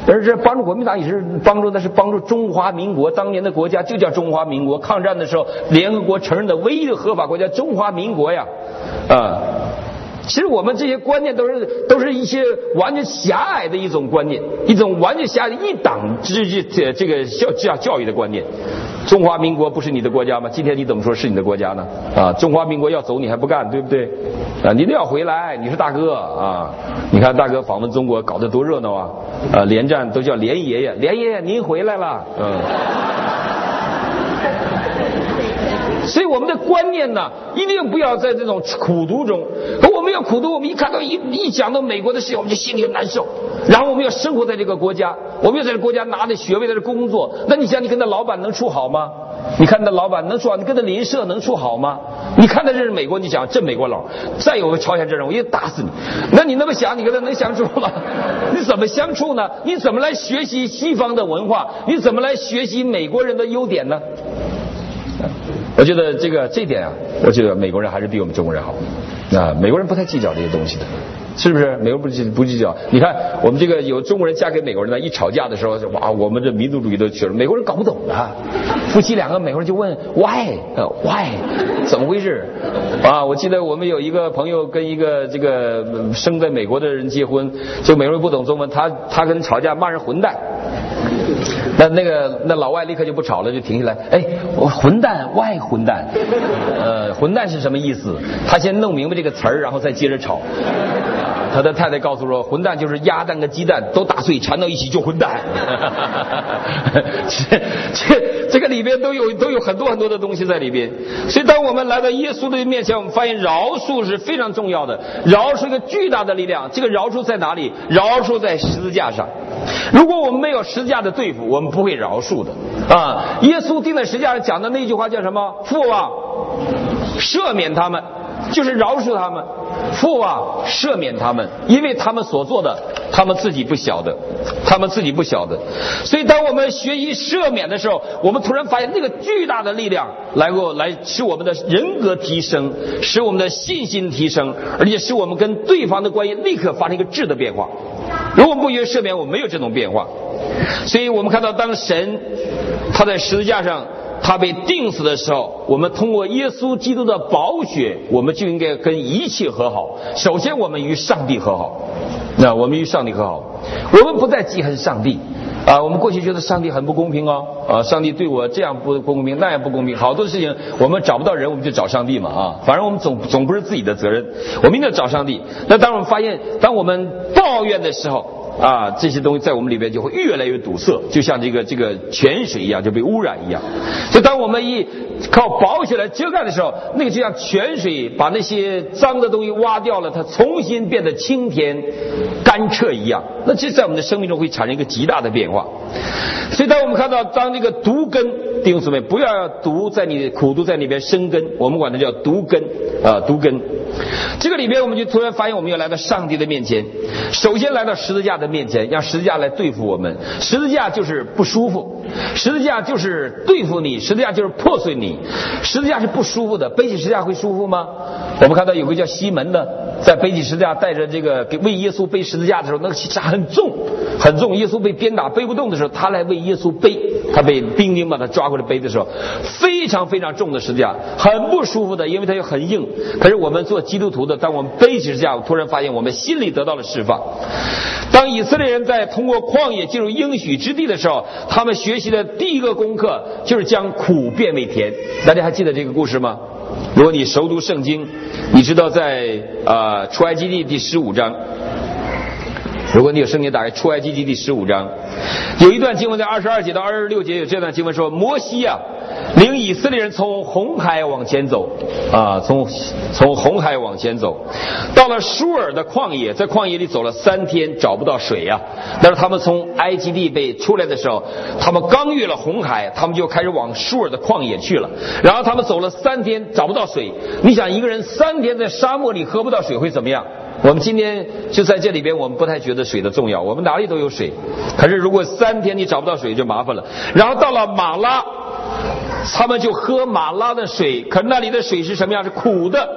而这帮助国民党也是帮助的是帮助中华民国，当年的国家就叫中华民国。抗战的时候，联合国承认的唯一的合法国家中华民国呀，啊。其实我们这些观念都是都是一些完全狭隘的一种观念，一种完全狭隘的一党之这这个教教教育的观念。中华民国不是你的国家吗？今天你怎么说是你的国家呢？啊，中华民国要走你还不干，对不对？啊，你都要回来，你是大哥啊！你看大哥访问中国搞得多热闹啊！啊，连战都叫连爷爷，连爷爷您回来了，嗯。所以我们的观念呢，一定不要在这种苦读中。我们要苦读，我们一看到一一讲到美国的事情，我们就心里难受。然后我们要生活在这个国家，我们要在这个国家拿着学位在这工作。那你想，你跟那老板能处好吗？你看那老板能处好，你跟那邻舍能处好吗？你看他这是美国，你想这美国佬，再有个朝鲜这种，我也打死你。那你那么想，你跟他能相处吗？你怎么相处呢？你怎么来学习西方的文化？你怎么来学习美国人的优点呢？我觉得这个这点啊，我觉得美国人还是比我们中国人好啊。美国人不太计较这些东西的，是不是？美国不计不计较。你看我们这个有中国人嫁给美国人呢，一吵架的时候，哇，我们这民族主义都去了。美国人搞不懂啊，夫妻两个美国人就问 why why 怎么回事啊？我记得我们有一个朋友跟一个这个生在美国的人结婚，就美国人不懂中文，他他跟人吵架骂人混蛋。那那个那老外立刻就不吵了，就停下来。哎，我混蛋，外混蛋，呃，混蛋是什么意思？他先弄明白这个词儿，然后再接着吵。他的太太告诉说，混蛋就是鸭蛋跟鸡蛋都打碎缠到一起就混蛋。这这这个里边都有都有很多很多的东西在里边。所以当我们来到耶稣的面前，我们发现饶恕是非常重要的，饶恕一个巨大的力量。这个饶恕在哪里？饶恕在十字架上。如果我们没有十字架的对付，我们不会饶恕的啊！耶稣钉在十字架上讲的那句话叫什么？父啊，赦免他们，就是饶恕他们。父啊，赦免他们，因为他们所做的，他们自己不晓得，他们自己不晓得。所以，当我们学习赦免的时候，我们突然发现那个巨大的力量，来过来使我们的人格提升，使我们的信心提升，而且使我们跟对方的关系立刻发生一个质的变化。如果不学赦免，我们没有这种变化。所以我们看到，当神他在十字架上他被钉死的时候，我们通过耶稣基督的宝血，我们就应该跟一切和好。首先我们与上帝和好，那我们与上帝和好，我们不再记恨上帝啊。我们过去觉得上帝很不公平哦，啊，上帝对我这样不公平，那样不公平，好多事情我们找不到人，我们就找上帝嘛啊。反正我们总总不是自己的责任，我们一定要找上帝。那当我们发现，当我们抱怨的时候啊，这些东西在我们里边就会越来越堵塞，就像这个这个泉水一样，就被污染一样。就当我们一靠宝血来遮盖的时候，那个就像泉水把那些脏的东西挖掉了，它重新变得清甜干澈一样。那这在我们的生命中会产生一个极大的变化。所以当我们看到当这个毒根，弟兄姊妹，不要毒在你苦毒在里边生根，我们管它叫毒根啊，毒根。这个里边我们就突然发现，我们要来到上帝的面前，首先来到十字架的面前，让十字架来对付我们。十字架就是不舒服，十字架就是对付你，十字架就是破碎你，十字架是不舒服的。背起十字架会舒服吗？我们看到有个叫西门的，在背起十字架带着这个为耶稣背十字架的时候，那个十字架很重很重，耶稣被鞭打背不动的时候，他来为耶稣背，他被兵丁把他抓过来背的时候，非常非常重的十字架，很不舒服的，因为它又很硬。可是我们做基督徒的，当我们背起十字架，我突然发现我们心里得到了释放。当以色列人在通过旷野进入应许之地的时候，他们学习的第一个功课就是将苦变为甜。大家还记得这个故事吗？如果你熟读圣经，你知道在呃出埃及记第十五章，如果你有圣经打开出埃及记第十五章，有一段经文在二十二节到二十六节，有这段经文说，摩西啊领以色列人从红海往前走啊，从从红海往前走，到了舒尔的旷野，在旷野里走了三天，找不到水啊。但是他们从埃及地被出来的时候，他们刚越了红海，他们就开始往舒尔的旷野去了。然后他们走了三天，找不到水。你想一个人三天在沙漠里喝不到水会怎么样？我们今天就在这里边，我们不太觉得水的重要，我们哪里都有水。可是如果三天你找不到水就麻烦了。然后到了马拉，他们就喝马拉的水，可是那里的水是什么样？是苦的。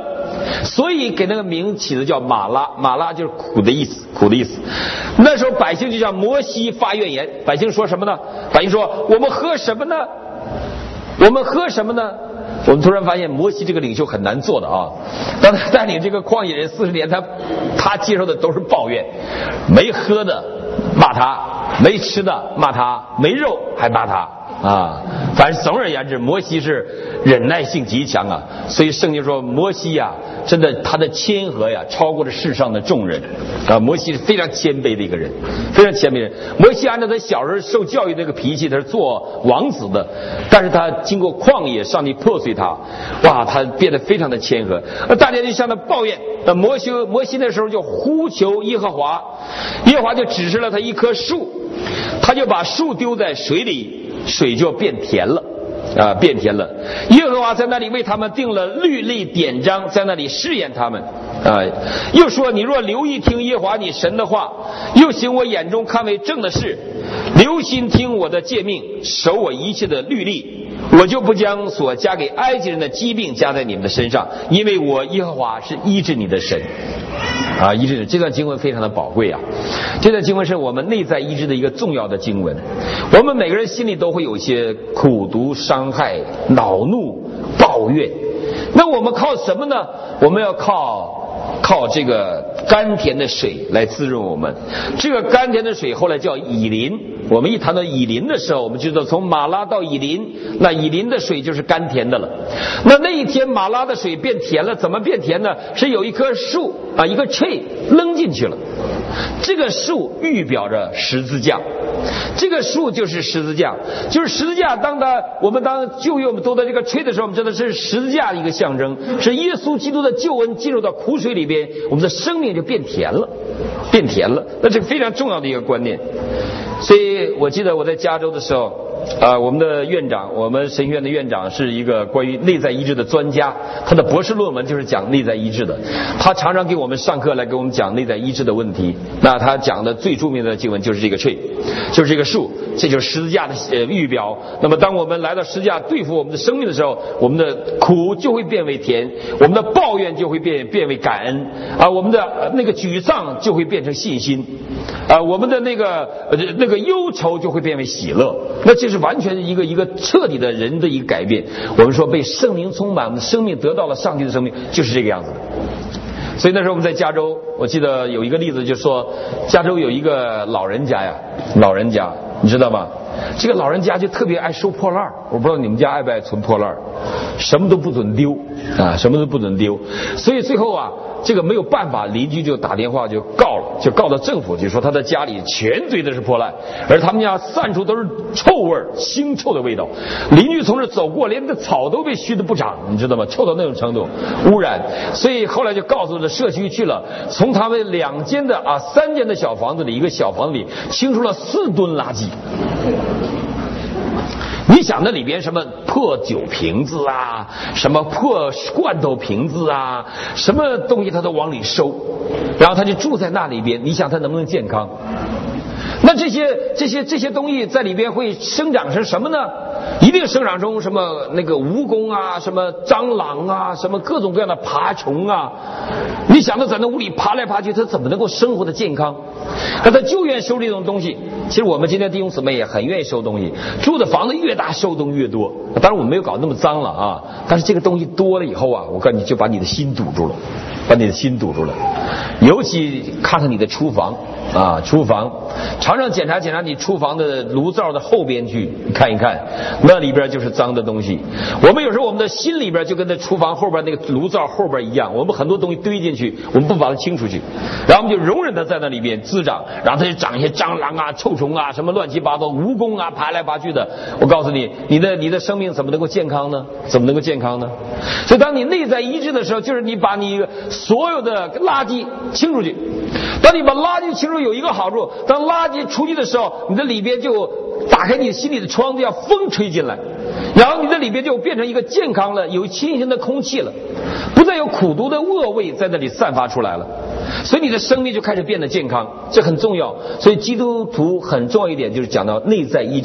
所以给那个名起的叫马拉，马拉就是苦的意思，苦的意思。那时候百姓就向摩西发怨言，百姓说什么呢？百姓说：我们喝什么呢？我们喝什么呢？我们突然发现摩西这个领袖很难做的啊！当他带领这个旷野人四十年，他他接受的都是抱怨，没喝的骂他，没吃的骂他，没肉还骂他啊！反正总而言之，摩西是忍耐性极强啊。所以圣经说摩西呀、啊，真的他的谦和呀，超过了世上的众人啊。摩西是非常谦卑的一个人，非常谦卑的人。摩西按照他小时候受教育那个脾气，他是做王子的，但是他经过旷野，上帝破碎他，哇，他变得非常的谦和。那大家就向他抱怨，那摩西摩西那时候就呼求耶和华，耶和华就指示了他一棵树，他就把树丢在水里，水就变甜了。啊，变甜了。耶和华在那里为他们定了律例典章，在那里试验他们。啊，又说：你若留意听耶和华你神的话，又行我眼中看为正的事，留心听我的诫命，守我一切的律例，我就不将所加给埃及人的疾病加在你们的身上，因为我耶和华是医治你的神。啊，医治这段经文非常的宝贵啊！这段经文是我们内在医治的一个重要的经文。我们每个人心里都会有一些苦毒、伤害、恼怒、抱怨。那我们靠什么呢？我们要靠靠这个甘甜的水来滋润我们。这个甘甜的水后来叫以琳。我们一谈到以琳的时候，我们知道从马拉到以琳，那以琳的水就是甘甜的了。那那一天马拉的水变甜了，怎么变甜呢？是有一棵树啊，一个 tree 扔进去了。这个树预表着十字架，这个树就是十字架，就是十字架。当它我们当旧约我们读到这个 tree 的时候，我们知道是十字架的一个象征，是耶稣基督的救恩进入到苦水里边，我们的生命就变甜了，变甜了。那这个非常重要的一个观念。所以我记得我在加州的时候，啊、呃，我们的院长，我们神学院的院长是一个关于内在医治的专家，他的博士论文就是讲内在医治的。他常常给我们上课来给我们讲内在医治的问题。那他讲的最著名的经文就是这个 tree， 就是这个树，这就是十字架的呃预表。那么当我们来到十字架对付我们的生命的时候，我们的苦就会变为甜，我们的抱怨就会变变为感恩啊，我们的、呃、那个沮丧就会变成信心啊，我们的那个呃那个忧愁就会变为喜乐。那这是完全一个一个彻底的人的一个改变。我们说被圣灵充满，我们的生命得到了上帝的生命，就是这个样子的。所以那时候我们在加州，我记得有一个例子，就是说加州有一个老人家呀，老人家你知道吗？这个老人家就特别爱收破烂，我不知道你们家爱不爱存破烂，什么都不准丢啊，什么都不准丢。所以最后啊，这个没有办法，邻居就打电话就告了，就告到政府去，说他的家里全堆的是破烂，而他们家散出都是臭味，腥臭的味道。邻居从这走过，连个草都被熏得不长，你知道吗？臭到那种程度，污染。所以后来就告诉了社区去了，从他们两间的啊三间的小房子里，一个小房子里清出了四吨垃圾。你想那里边什么破酒瓶子啊，什么破罐头瓶子啊，什么东西他都往里收，然后他就住在那里边。你想他能不能健康？那这些这些这些东西在里边会生长成什么呢？一定生长出什么那个蜈蚣啊，什么蟑螂啊，什么各种各样的爬虫啊。你想他在那屋里爬来爬去，他怎么能够生活的健康？那他就愿意收这种东西。其实我们今天弟兄姊妹也很愿意收东西，住的房子越大收东西越多。当然我们没有搞那么脏了啊，但是这个东西多了以后啊，我告诉你就把你的心堵住了，把你的心堵住了。尤其看看你的厨房啊，厨房常常检查检查你厨房的炉灶的后边去看一看，那里边就是脏的东西。我们有时候我们的心里边就跟那厨房后边那个炉灶后边一样，我们很多东西堆进去，我们不把它清出去，然后我们就容忍它在那里边滋长，然后它就长一些蟑螂啊、臭虫啊、什么乱七八糟蜈蚣啊爬来爬去的。我告诉你，你的你的生命怎么能够健康呢？怎么能够健康呢？所以当你内在医治的时候，就是你把你所有的垃圾清出去。当你把垃圾清出，有一个好处，当垃圾出去的时候，你的里边就打开你心里的窗子，让风吹进来，然后你的里边就变成一个健康了、有清新的空气了，不再有苦毒的恶味在那里散发出来了，所以你的生命就开始变得健康，这很重要。所以基督徒很重要一点就是讲到内在医治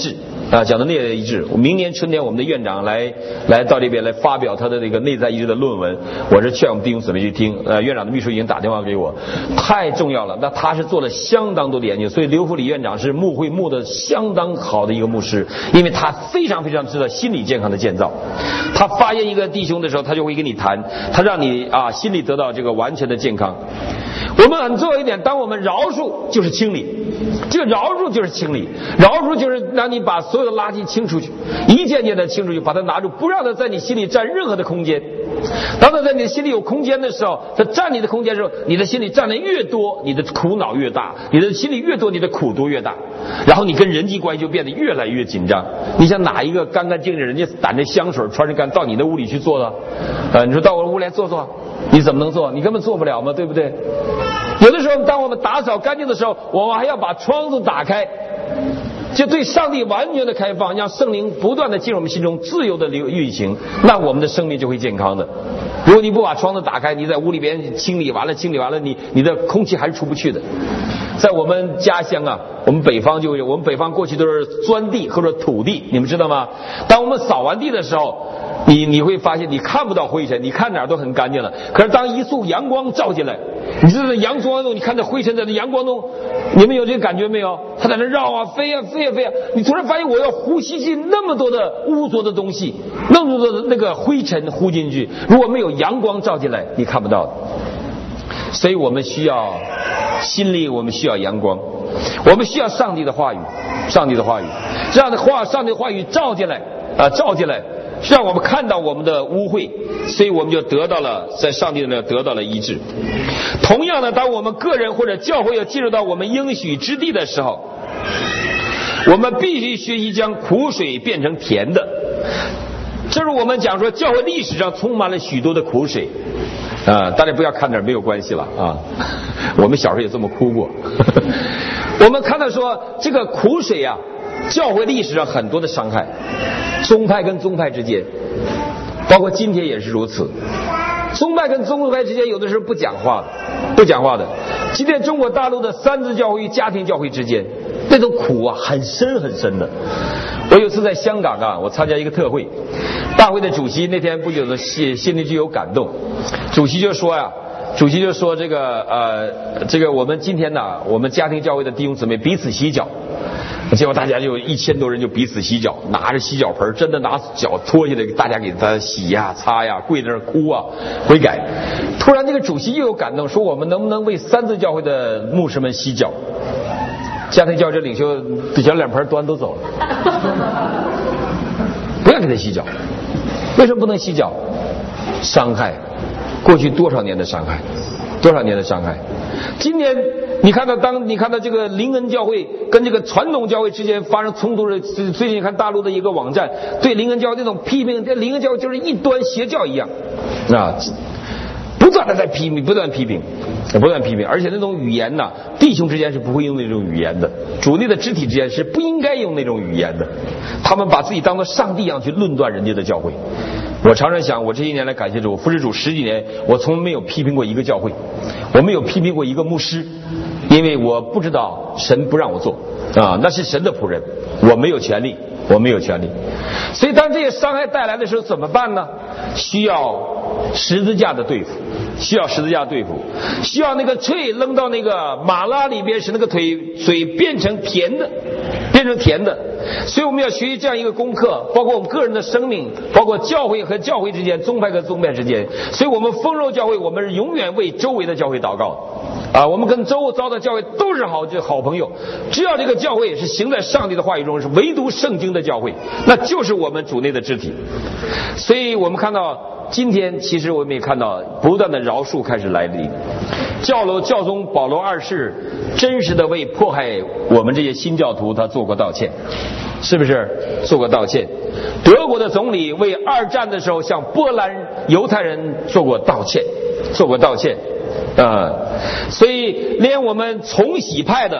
啊，讲的内在医治。明年春天我们的院长来来到这边来发表他的那个内在医治的论文，我是劝我们弟兄姊妹去听。呃，院长的秘书已经打电话给我，太重要了。那他是做了相当多的研究，所以刘福礼院长是牧会牧的相当好的一个牧师，因为他非常非常知道心理健康的建造。他发现一个弟兄的时候，他就会跟你谈，他让你啊心里得到这个完全的健康。我们很重要一点，当我们饶恕就是清理，这个饶恕就是清理，饶恕就是让你把所有的垃圾清出去，一件件的清出去，把它拿住，不让它在你心里占任何的空间。当它在你的心里有空间的时候，它占你的空间的时候，你的心里占的越多，你的苦恼越大，你的心里越多，你的苦毒越大，然后你跟人际关系就变得越来越紧张。你想哪一个干干净净，人家掸着香水穿着干到你的屋里去做的？呃，你说到我屋来坐坐，你怎么能做？你根本做不了嘛，对不对？有的时候当我们打扫干净的时候，我们还要把窗子打开，就对上帝完全的开放，让圣灵不断的进入我们心中，自由的流运行，那我们的生命就会健康的。如果你不把窗子打开，你在屋里边清理完了清理完了，你你的空气还是出不去的。在我们家乡啊，我们北方就有，我们北方过去都是钻地或者土地，你们知道吗？当我们扫完地的时候，你你会发现你看不到灰尘，你看哪儿都很干净了。可是当一束阳光照进来，你知道阳光中，你看这灰尘在这阳光中，你们有这个感觉没有？它在那绕啊飞啊飞啊飞啊，你突然发现我要呼吸进那么多的污浊的东西，那么多的那个灰尘呼进去，如果没有阳光照进来，你看不到的。所以我们需要心里，我们需要阳光，我们需要上帝的话语，上帝的话语，这样的话，上帝的话语照进来啊、呃，照进来。让我们看到我们的污秽，所以我们就得到了在上帝那得到了医治。同样的，当我们个人或者教会要进入到我们应许之地的时候，我们必须学习将苦水变成甜的。这是我们讲说教会历史上充满了许多的苦水啊、呃，大家不要看点没有关系了啊，我们小时候也这么哭过。我们看到说这个苦水啊，教会历史上很多的伤害，宗派跟宗派之间，包括今天也是如此。宗派跟宗派之间有的时候不讲话的，不讲话的。今天中国大陆的三自教会与家庭教会之间，那种苦啊，很深很深的。我有次在香港啊，我参加一个特会，大会的主席那天不久的心心里就有感动，主席就说呀、啊。主席就说这个呃，这个我们今天呢，我们家庭教会的弟兄姊妹彼此洗脚，结果大家就一千多人就彼此洗脚，拿着洗脚盆，真的拿脚脱下来，大家给他洗呀、擦呀，跪在那儿哭啊，悔改。突然这个主席又有感动，说我们能不能为三自教会的牧师们洗脚？家庭教会这领袖小两盆端都走了，不要给他洗脚。为什么不能洗脚？伤害。过去多少年的伤害，多少年的伤害。今年你看到，当你看到这个灵恩教会跟这个传统教会之间发生冲突的，最近看大陆的一个网站对灵恩教会这种批评，这灵恩教会就是异端邪教一样啊，不断的在批评，不断批评，不断批评，而且那种语言呢，弟兄之间是不会用那种语言的，主内的肢体之间是不应该用那种语言的。他们把自己当作上帝一样去论断人家的教会。我常常想，我这些年来感谢主，服侍主十几年，我从没有批评过一个教会，我没有批评过一个牧师，因为我不知道神不让我做啊，那是神的仆人，我没有权利，我没有权利。所以当这些伤害带来的时候怎么办呢？需要十字架的对付，需要十字架对付，需要那个翠扔到那个马拉里边，使那个腿水变成甜的，变成甜的。所以我们要学习这样一个功课，包括我们个人的生命，包括教会和教会之间，宗派和宗派之间。所以我们丰肉教会，我们是永远为周围的教会祷告啊，我们跟周遭的教会都是好好朋友。只要这个教会是行在上帝的话语中，是唯独圣经的教会，那就是我们主内的肢体。所以我们看到今天，其实我们也看到不断的饶恕开始来临。教罗教宗保罗二世真实的为迫害我们这些新教徒他做过道歉，是不是做过道歉？德国的总理为二战的时候向波兰犹太人做过道歉，做过道歉啊、呃，所以连我们重洗派的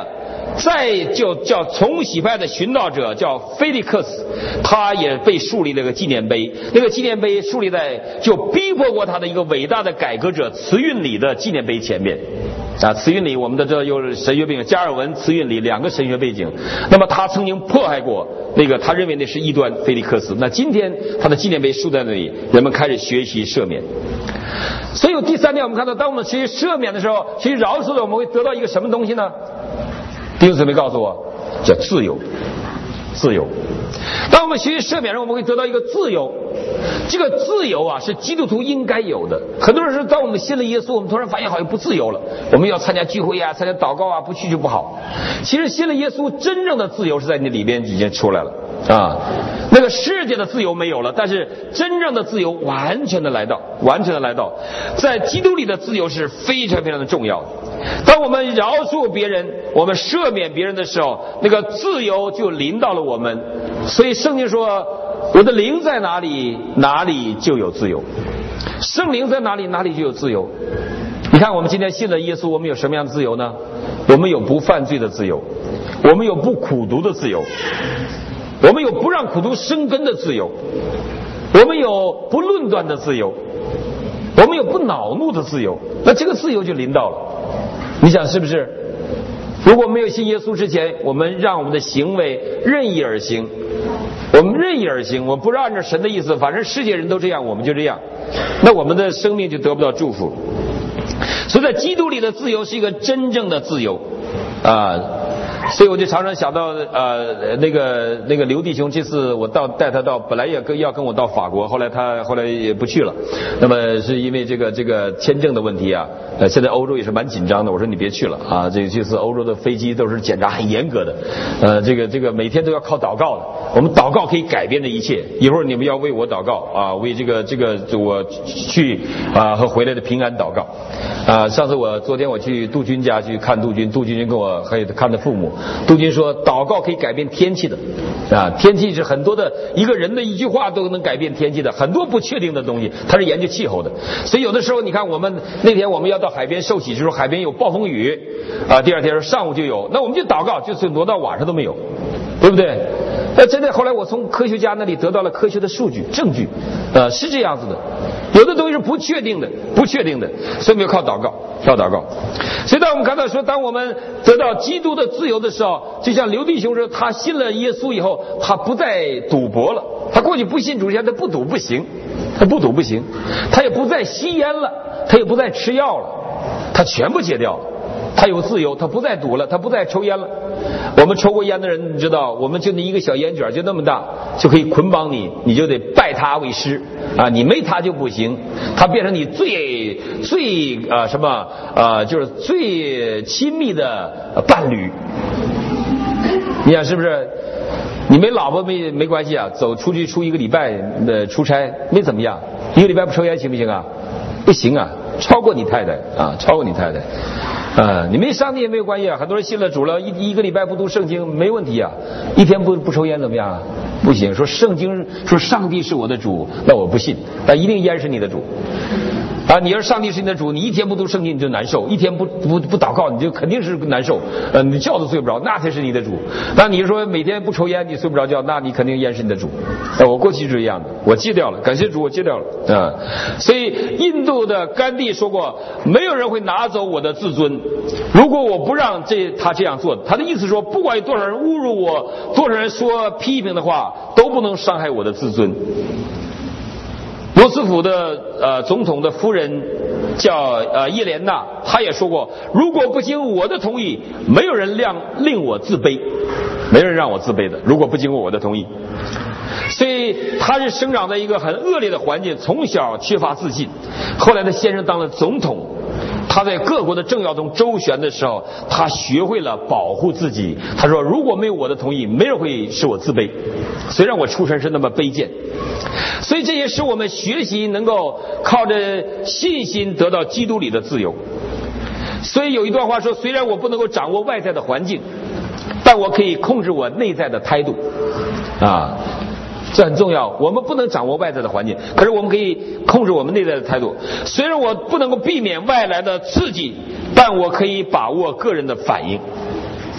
再就叫重洗派的寻道者叫菲利克斯，他也被树立了个纪念碑。那个纪念碑树立在就逼迫过他的一个伟大的改革者慈运理的纪念碑前面。啊，慈运理我们都知道有神学背景，加尔文、慈运理两个神学背景。那么他曾经迫害过那个他认为那是异端菲利克斯。那今天他的纪念碑竖在那里，人们开始学习赦免。所以有第三点，我们看到，当我们学习赦免的时候，学习饶恕的，我们会得到一个什么东西呢？弟兄姊妹告诉我，叫自由，自由。当我们学习赦免时，我们会得到一个自由。这个自由啊，是基督徒应该有的。很多人说，当我们信了耶稣，我们突然发现好像不自由了。我们要参加聚会啊，参加祷告啊，不去就不好。其实信了耶稣，真正的自由是在你里边已经出来了啊。那个世界的自由没有了，但是真正的自由完全的来到，完全的来到。在基督里的自由是非常非常的重要的。当我们饶恕别人，我们赦免别人的时候，那个自由就临到了我们。所以圣经说，我的灵在哪里，哪里就有自由。圣灵在哪里，哪里就有自由。你看我们今天信了耶稣，我们有什么样的自由呢？我们有不犯罪的自由，我们有不苦毒的自由，我们有不让苦毒生根的自由，我们有不论断的自由，我们有不恼怒的自由。那这个自由就临到了。你想是不是？如果没有信耶稣之前，我们让我们的行为任意而行，我们任意而行，我们不按照神的意思，反正世界人都这样，我们就这样，那我们的生命就得不到祝福。所以在基督里的自由是一个真正的自由啊。所以我就常常想到呃那个那个刘弟兄，这次我到带他到，本来也跟要跟我到法国，后来他后来也不去了。那么是因为这个这个签证的问题啊，呃现在欧洲也是蛮紧张的。我说你别去了啊，这这次欧洲的飞机都是检查很严格的，呃这个这个每天都要靠祷告的。我们祷告可以改变的一切。一会儿你们要为我祷告啊，为这个这个我去啊和回来的平安祷告啊。上次我昨天我去杜军家去看杜军，杜军跟我还有看他父母。杜军说，祷告可以改变天气的啊，天气是很多的，一个人的一句话都能改变天气的，很多不确定的东西，他是研究气候的。所以有的时候你看，我们那天我们要到海边受洗之后，海边有暴风雨啊，第二天上午就有，那我们就祷告，就是挪到晚上都没有，对不对？那真的后来我从科学家那里得到了科学的数据证据，呃是这样子的。有的东西是不确定的，不确定的，所以我们要靠祷告，靠祷告。所以当我们看到说，当我们得到基督的自由的时候，就像刘弟兄说，他信了耶稣以后，他不再赌博了。他过去不信主前，他不赌不行，他不赌不行，他也不再吸烟了，他也不再吃药了，他全部戒掉了。他有自由，他不再赌了，他不再抽烟了。我们抽过烟的人，你知道，我们就那一个小烟卷就那么大，就可以捆绑你，你就得拜他为师啊！你没他就不行，他变成你最最啊、呃、什么啊、呃，就是最亲密的伴侣。你想是不是？你没老婆没没关系啊，走出去出一个礼拜的出差没怎么样，一个礼拜不抽烟行不行啊？不行啊，超过你太太啊，超过你太太。啊、嗯，你没上帝也没有关系啊！很多人信了主了，一一个礼拜不读圣经没问题啊，一天不不抽烟怎么样啊？不行，说圣经说上帝是我的主，那我不信，但一定烟是你的主。啊，你要是上帝是你的主，你一天不读圣经你就难受，一天不不不祷告你就肯定是难受，呃，你觉都睡不着，那才是你的主。那你说每天不抽烟你睡不着觉，那你肯定烟是你的主。呃，我过去是这样的，我戒掉了，感谢主，我戒掉了啊。所以印度的甘地说过，没有人会拿走我的自尊，如果我不让这他这样做。他的意思说，不管有多少人侮辱我，多少人说批评的话，都不能伤害我的自尊。罗斯福的呃总统的夫人叫呃叶莲娜，她也说过，如果不经我的同意，没有人让令我自卑，没人让我自卑的，如果不经过我的同意。所以她是生长在一个很恶劣的环境，从小缺乏自信。后来她先生当了总统，他在各国的政要中周旋的时候，他学会了保护自己。他说，如果没有我的同意，没人会使我自卑，虽然我出身是那么卑贱。所以这也使我们学习能够靠着信心得到基督里的自由。所以有一段话说，虽然我不能够掌握外在的环境，但我可以控制我内在的态度啊，这很重要。我们不能掌握外在的环境，可是我们可以控制我们内在的态度。虽然我不能够避免外来的刺激，但我可以把握个人的反应。所以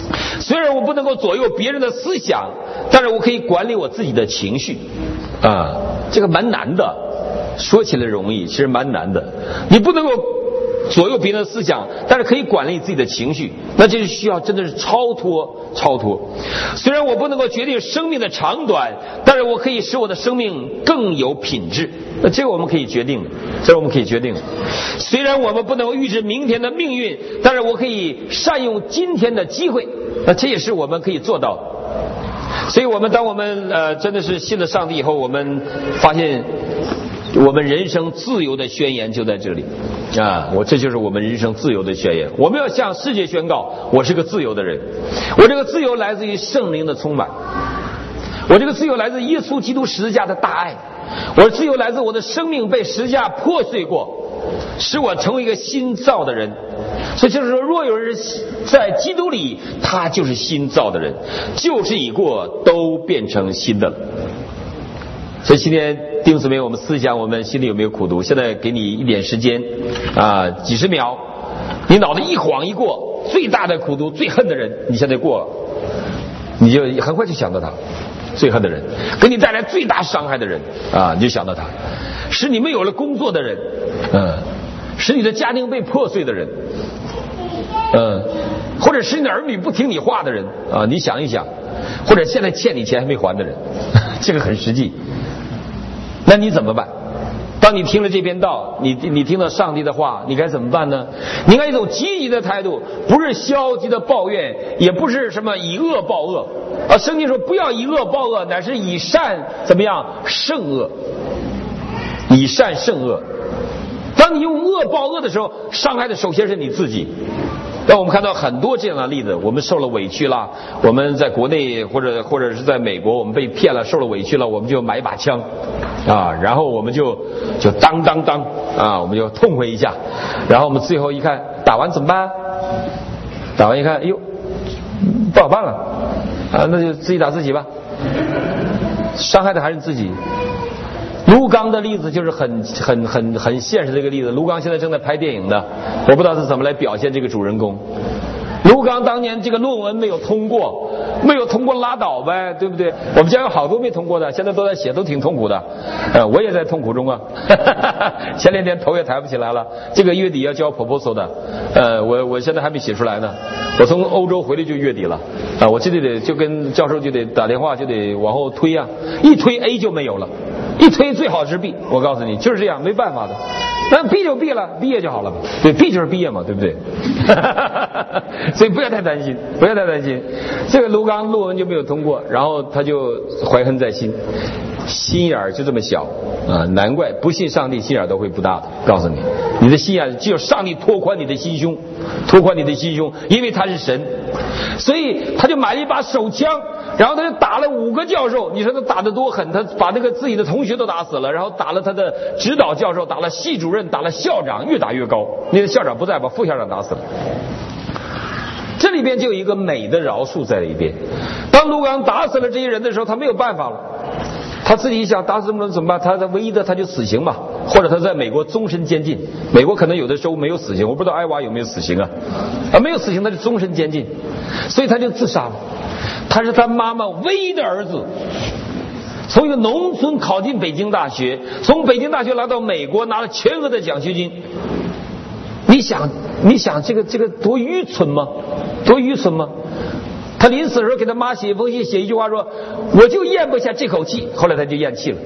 虽然我不能够左右别人的思想，但是我可以管理我自己的情绪啊，这个蛮难的。说起来容易，其实蛮难的。你不能够左右别人的思想，但是可以管理自己的情绪，那这是需要真的是超脱超脱。虽然我不能够决定生命的长短，但是我可以使我的生命更有品质，那这个我们可以决定的，这个我们可以决定的。虽然我们不能够预知明天的命运，但是我可以善用今天的机会，那这也是我们可以做到的。所以我们当我们呃真的是信了上帝以后，我们发现我们人生自由的宣言就在这里啊！我这就是我们人生自由的宣言。我们要向世界宣告，我是个自由的人。我这个自由来自于圣灵的充满，我这个自由来自耶稣基督十字架的大爱，我的自由来自我的生命被十字架破碎过，使我成为一个新造的人。所以就是说，若有人在基督里，他就是新造的人，旧事已过，都变成新的了。所以今天弟兄姊妹，我们思想我们心里有没有苦毒？现在给你一点时间啊，几十秒，你脑袋一晃一过，最大的苦毒、最恨的人，你现在过了，你就很快就想到他。最恨的人，给你带来最大伤害的人啊，你就想到他。使你没有了工作的人，嗯，使你的家庭被破碎的人，嗯，或者使你的儿女不听你话的人啊，你想一想，或者现在欠你钱还没还的人，这个很实际。那你怎么办？当你听了这篇道，你你听到上帝的话，你该怎么办呢？你应该一种积极的态度，不是消极的抱怨，也不是什么以恶报恶啊。圣经说不要以恶报恶，乃是以善怎么样胜恶，以善胜恶。当你用恶报恶的时候，伤害的首先是你自己。但我们看到很多这样的例子，我们受了委屈了，我们在国内或者或者是在美国，我们被骗了，受了委屈了，我们就买一把枪啊，然后我们就就当当当啊，我们就痛快一下，然后我们最后一看，打完怎么办？打完一看，哎呦，不好办了啊，那就自己打自己吧，伤害的还是自己。卢刚的例子就是很很很很现实的一个例子。卢刚现在正在拍电影呢，我不知道是怎么来表现这个主人公。卢刚当年这个论文没有通过，没有通过拉倒呗，对不对？我们家有好多没通过的，现在都在写，都挺痛苦的。呃，我也在痛苦中啊。前两天头也抬不起来了。这个月底要交 proposal 的，呃，我我现在还没写出来呢。我从欧洲回来就月底了啊，我就得就跟教授就得打电话，就得往后推啊，一推 A 就没有了。一推最好是 B， 我告诉你就是这样，没办法的。那 B 就 B 了，毕业就好了。对 ，B 就是毕业嘛，对不对？所以不要太担心，不要太担心。这个卢刚论文就没有通过，然后他就怀恨在心，心眼儿就这么小啊，难怪不信上帝心眼都会不大的。告诉你，你的心眼只有上帝拓宽你的心胸，拓宽你的心胸，因为他是神，所以他就买了一把手枪。然后他就打了五个教授，你说他打得多狠，他把那个自己的同学都打死了，然后打了他的指导教授，打了系主任，打了校长，越打越高。那个校长不在，把副校长打死了。这里边就有一个美的饶恕在里边。当卢刚打死了这些人的时候，他没有办法了，他自己一想，打死这么多人怎么办？他的唯一的他就死刑吧，或者他在美国终身监禁。美国可能有的州没有死刑，我不知道艾娃有没有死刑啊？啊，没有死刑，他就终身监禁，所以他就自杀了。他是他妈妈唯一的儿子，从一个农村考进北京大学，从北京大学来到美国，拿了全额的奖学金。你想，你想这个这个多愚蠢吗？多愚蠢吗？他临死的时候给他妈写一封信，写一句话说：“我就咽不下这口气。”后来他就咽气了。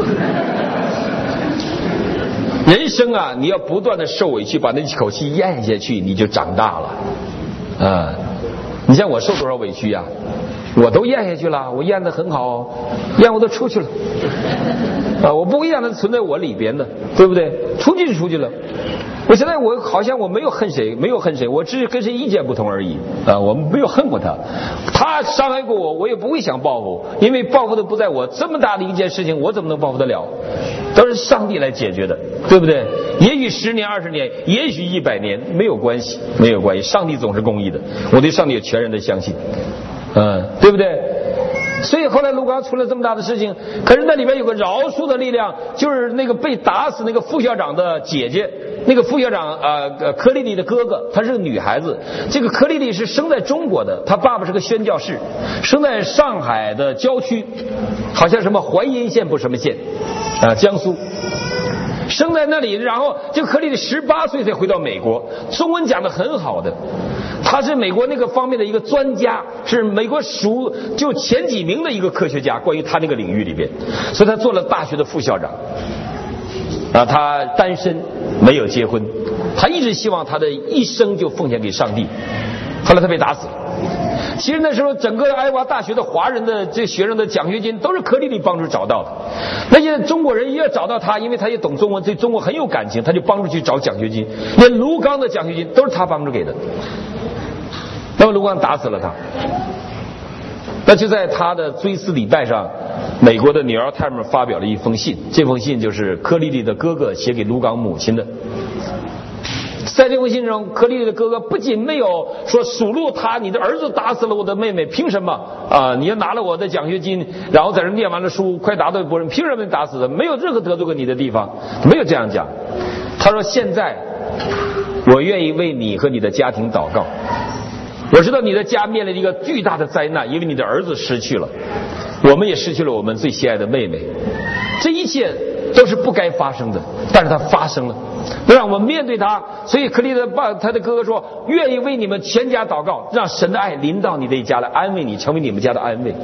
人生啊，你要不断的受委屈，把那口气咽下去，你就长大了啊。你像我受多少委屈呀、啊，我都咽下去了，我咽得很好，咽我都出去了啊，我不会让它存在我里边的，对不对？出去就出去了。我现在我好像我没有恨谁，没有恨谁，我只是跟谁意见不同而已啊，我没有恨过他，他伤害过我，我也不会想报复，因为报复的不在我，这么大的一件事情，我怎么能报复得了？都是上帝来解决的，对不对？也许十年、二十年，也许一百年，没有关系，没有关系，上帝总是公义的，我对上帝有全然的相信，嗯，对不对？ 所以后来卢刚出了这么大的事情，可是那里边有个饶恕的力量，就是那个被打死那个副校长的姐姐，那个副校长呃柯丽丽的哥哥，她是个女孩子。这个柯丽丽是生在中国的，她爸爸是个宣教士，生在上海的郊区，好像什么淮阴县不什么县啊、呃，江苏。生在那里，然后这个柯丽丽十八岁才回到美国，中文讲得很好的，他是美国那个方面的一个专家，是美国数就前几名的一个科学家，关于他那个领域里边，所以他做了大学的副校长。啊，他单身，没有结婚，他一直希望他的一生就奉献给上帝。后来他被打死了。其实那时候整个爱华大学的华人的这学生的奖学金都是柯丽丽帮助找到的。那些中国人也要找到他，因为他也懂中文，对中国很有感情，他就帮助去找奖学金。连卢刚的奖学金都是他帮助给的。那么卢刚打死了他。那就在他的追思礼拜上，美国的《纽约泰晤》发表了一封信，这封信就是柯丽丽的哥哥写给卢刚母亲的。在这封信中，柯丽丽的哥哥不仅没有说数落他，你的儿子打死了我的妹妹，凭什么啊？你要拿了我的奖学金，然后在这念完了书，快达到博士，凭什么你打死的？没有任何得罪过你的地方，没有这样讲。他说：“现在我愿意为你和你的家庭祷告。我知道你的家面临一个巨大的灾难，因为你的儿子失去了，我们也失去了我们最心爱的妹妹。这一切都是不该发生的，但是它发生了，让我们面对它。所以柯丽的爸，他的哥哥说，愿意为你们全家祷告，让神的爱临到你的一家来安慰你，成为你们家的安慰。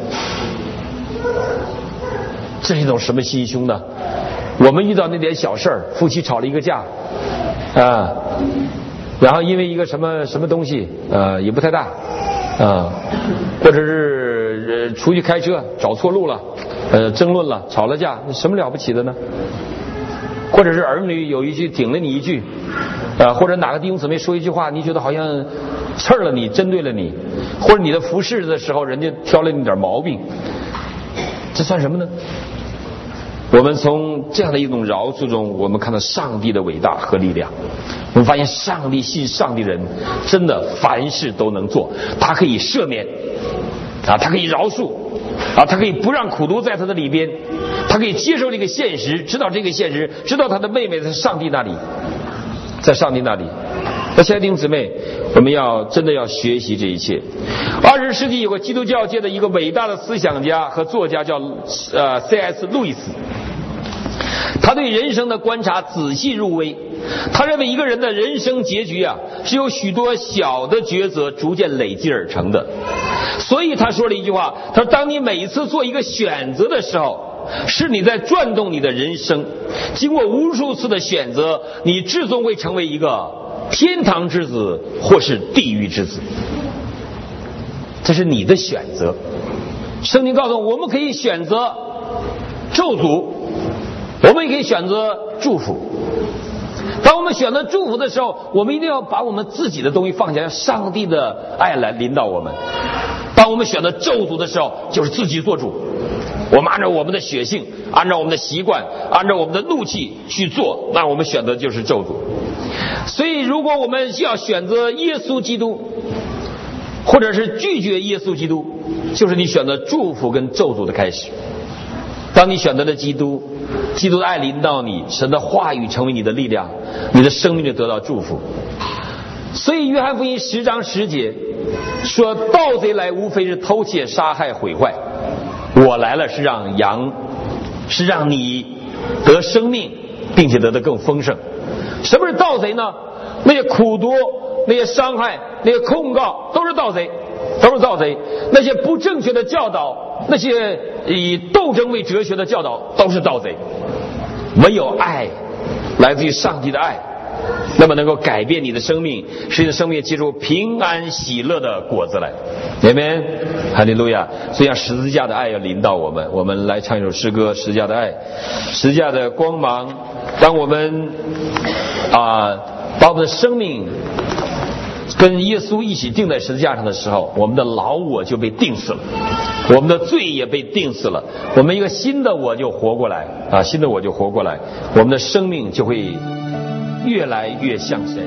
这是一种什么心胸呢？我们遇到那点小事儿，夫妻吵了一个架啊，然后因为一个什么什么东西呃也不太大啊，或者是、呃、出去开车找错路了，呃争论了，吵了架，什么了不起的呢？或者是儿女有一句顶了你一句，啊，或者哪个弟兄姊妹说一句话，你觉得好像刺了你，针对了你，或者你的服侍的时候，人家挑了你点毛病，这算什么呢？我们从这样的一种饶恕中，我们看到上帝的伟大和力量。我们发现上帝信上帝人真的凡事都能做，他可以赦免啊，他可以饶恕啊，他可以不让苦毒在他的里边，他可以接受这个现实，知道这个现实，知道他的妹妹在上帝那里，在上帝那里。那亲爱的弟兄姊妹，我们要真的要学习这一切。二十世纪有个基督教界的一个伟大的思想家和作家叫呃 C S 路易斯，他对人生的观察仔细入微。他认为一个人的人生结局啊，是由许多小的抉择逐渐累积而成的。所以他说了一句话，他说：当你每一次做一个选择的时候，是你在转动你的人生。经过无数次的选择，你至终会成为一个天堂之子或是地狱之子。这是你的选择。圣经告诉我，我们可以选择咒诅，我们也可以选择祝福。当我们选择祝福的时候，我们一定要把我们自己的东西放下，让上帝的爱来临到我们。当我们选择咒诅的时候，就是自己做主，我们按照我们的血性，按照我们的习惯，按照我们的怒气去做，那我们选择就是咒诅。所以如果我们要选择耶稣基督，或者是拒绝耶稣基督，就是你选择祝福跟咒诅的开始。当你选择了基督，基督的爱临到你，神的话语成为你的力量，你的生命就得到祝福。所以约翰福音十章十节说，盗贼来无非是偷窃杀害毁坏，我来了是让羊是让你得生命，并且得得更丰盛。什么是盗贼呢？那些苦毒，那些伤害，那些控告，都是盗贼，都是盗贼。那些不正确的教导，那些以斗争为哲学的教导，都是盗贼。唯有爱，来自于上帝的爱，那么能够改变你的生命，使你的生命结出平安喜乐的果子来。阿们，哈利路亚。所以让十字架的爱要临到我们。我们来唱一首诗歌，十字架的爱，十字架的光芒。当我们啊、呃、把我们的生命跟耶稣一起钉在十字架上的时候，我们的老我就被钉死了，我们的罪也被钉死了，我们一个新的我就活过来啊，新的我就活过来，我们的生命就会越来越像神，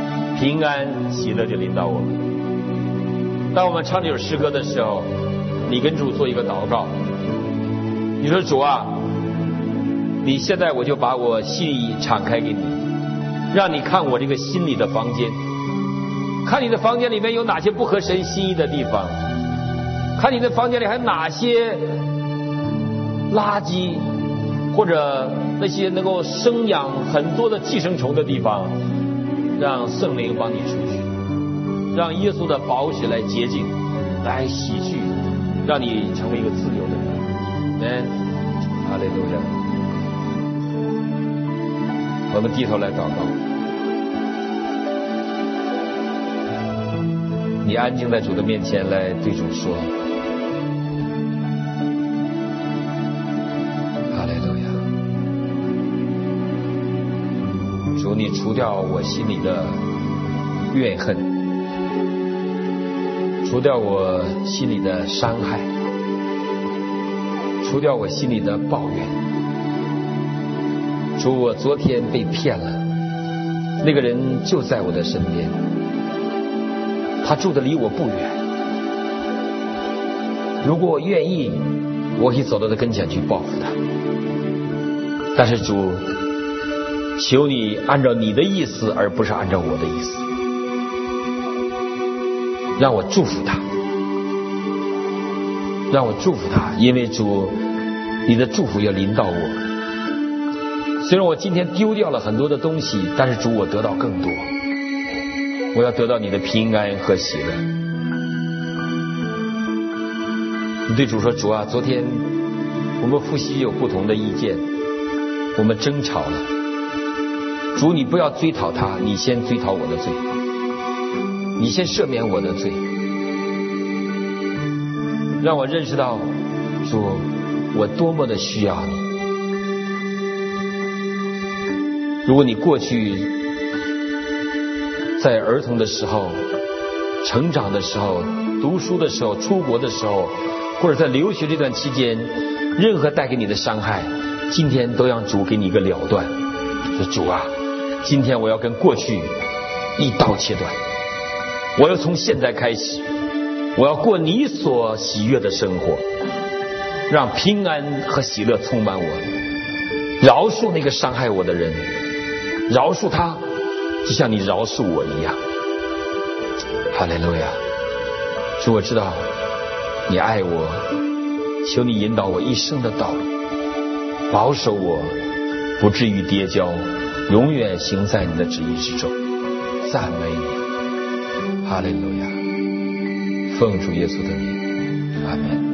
平安喜乐就临到我们。当我们唱这首诗歌的时候， 你跟主做一个祷告，你说主啊，你现在我就把我心里敞开给你，让你看我这个心里的房间，看你的房间里面有哪些不合神心意的地方，看你的房间里还有哪些垃圾或者那些能够生养很多的寄生虫的地方，让圣灵帮你出去，让耶稣的宝血来洁净，来洗去，让你成为一个自由的人。amen，哈利路亚。我们低头来祷告。你安静在主的面前来对主说，哈利路亚。主，你除掉我心里的怨恨，除掉我心里的伤害，除掉我心里的抱怨。主，我昨天被骗了，那个人就在我的身边，他住的离我不远。如果我愿意，我可以走到他跟前去报复他。但是主，求你按照你的意思，而不是按照我的意思，让我祝福他，让我祝福他，因为主，你的祝福要临到我。虽然我今天丢掉了很多的东西，但是主，我得到更多。我要得到你的平安和喜乐。你对主说，主啊，昨天我们夫妻有不同的意见，我们争吵了。主，你不要追讨他，你先追讨我的罪，你先赦免我的罪，让我认识到，主，我多么的需要你。如果你过去在儿童的时候、成长的时候、读书的时候、出国的时候，或者在留学这段期间，任何带给你的伤害，今天都让主给你一个了断。说，主啊，今天我要跟过去一刀切断，我要从现在开始，我要过你所喜悦的生活，让平安和喜乐充满我，饶恕那个伤害我的人，饶恕他，就像你饶恕我一样。哈利路亚。主，我知道你爱我，求你引导我一生的道路，保守我不至于跌跤，永远行在你的旨意之中。赞美你，哈利路亚。奉主耶稣的名，阿们。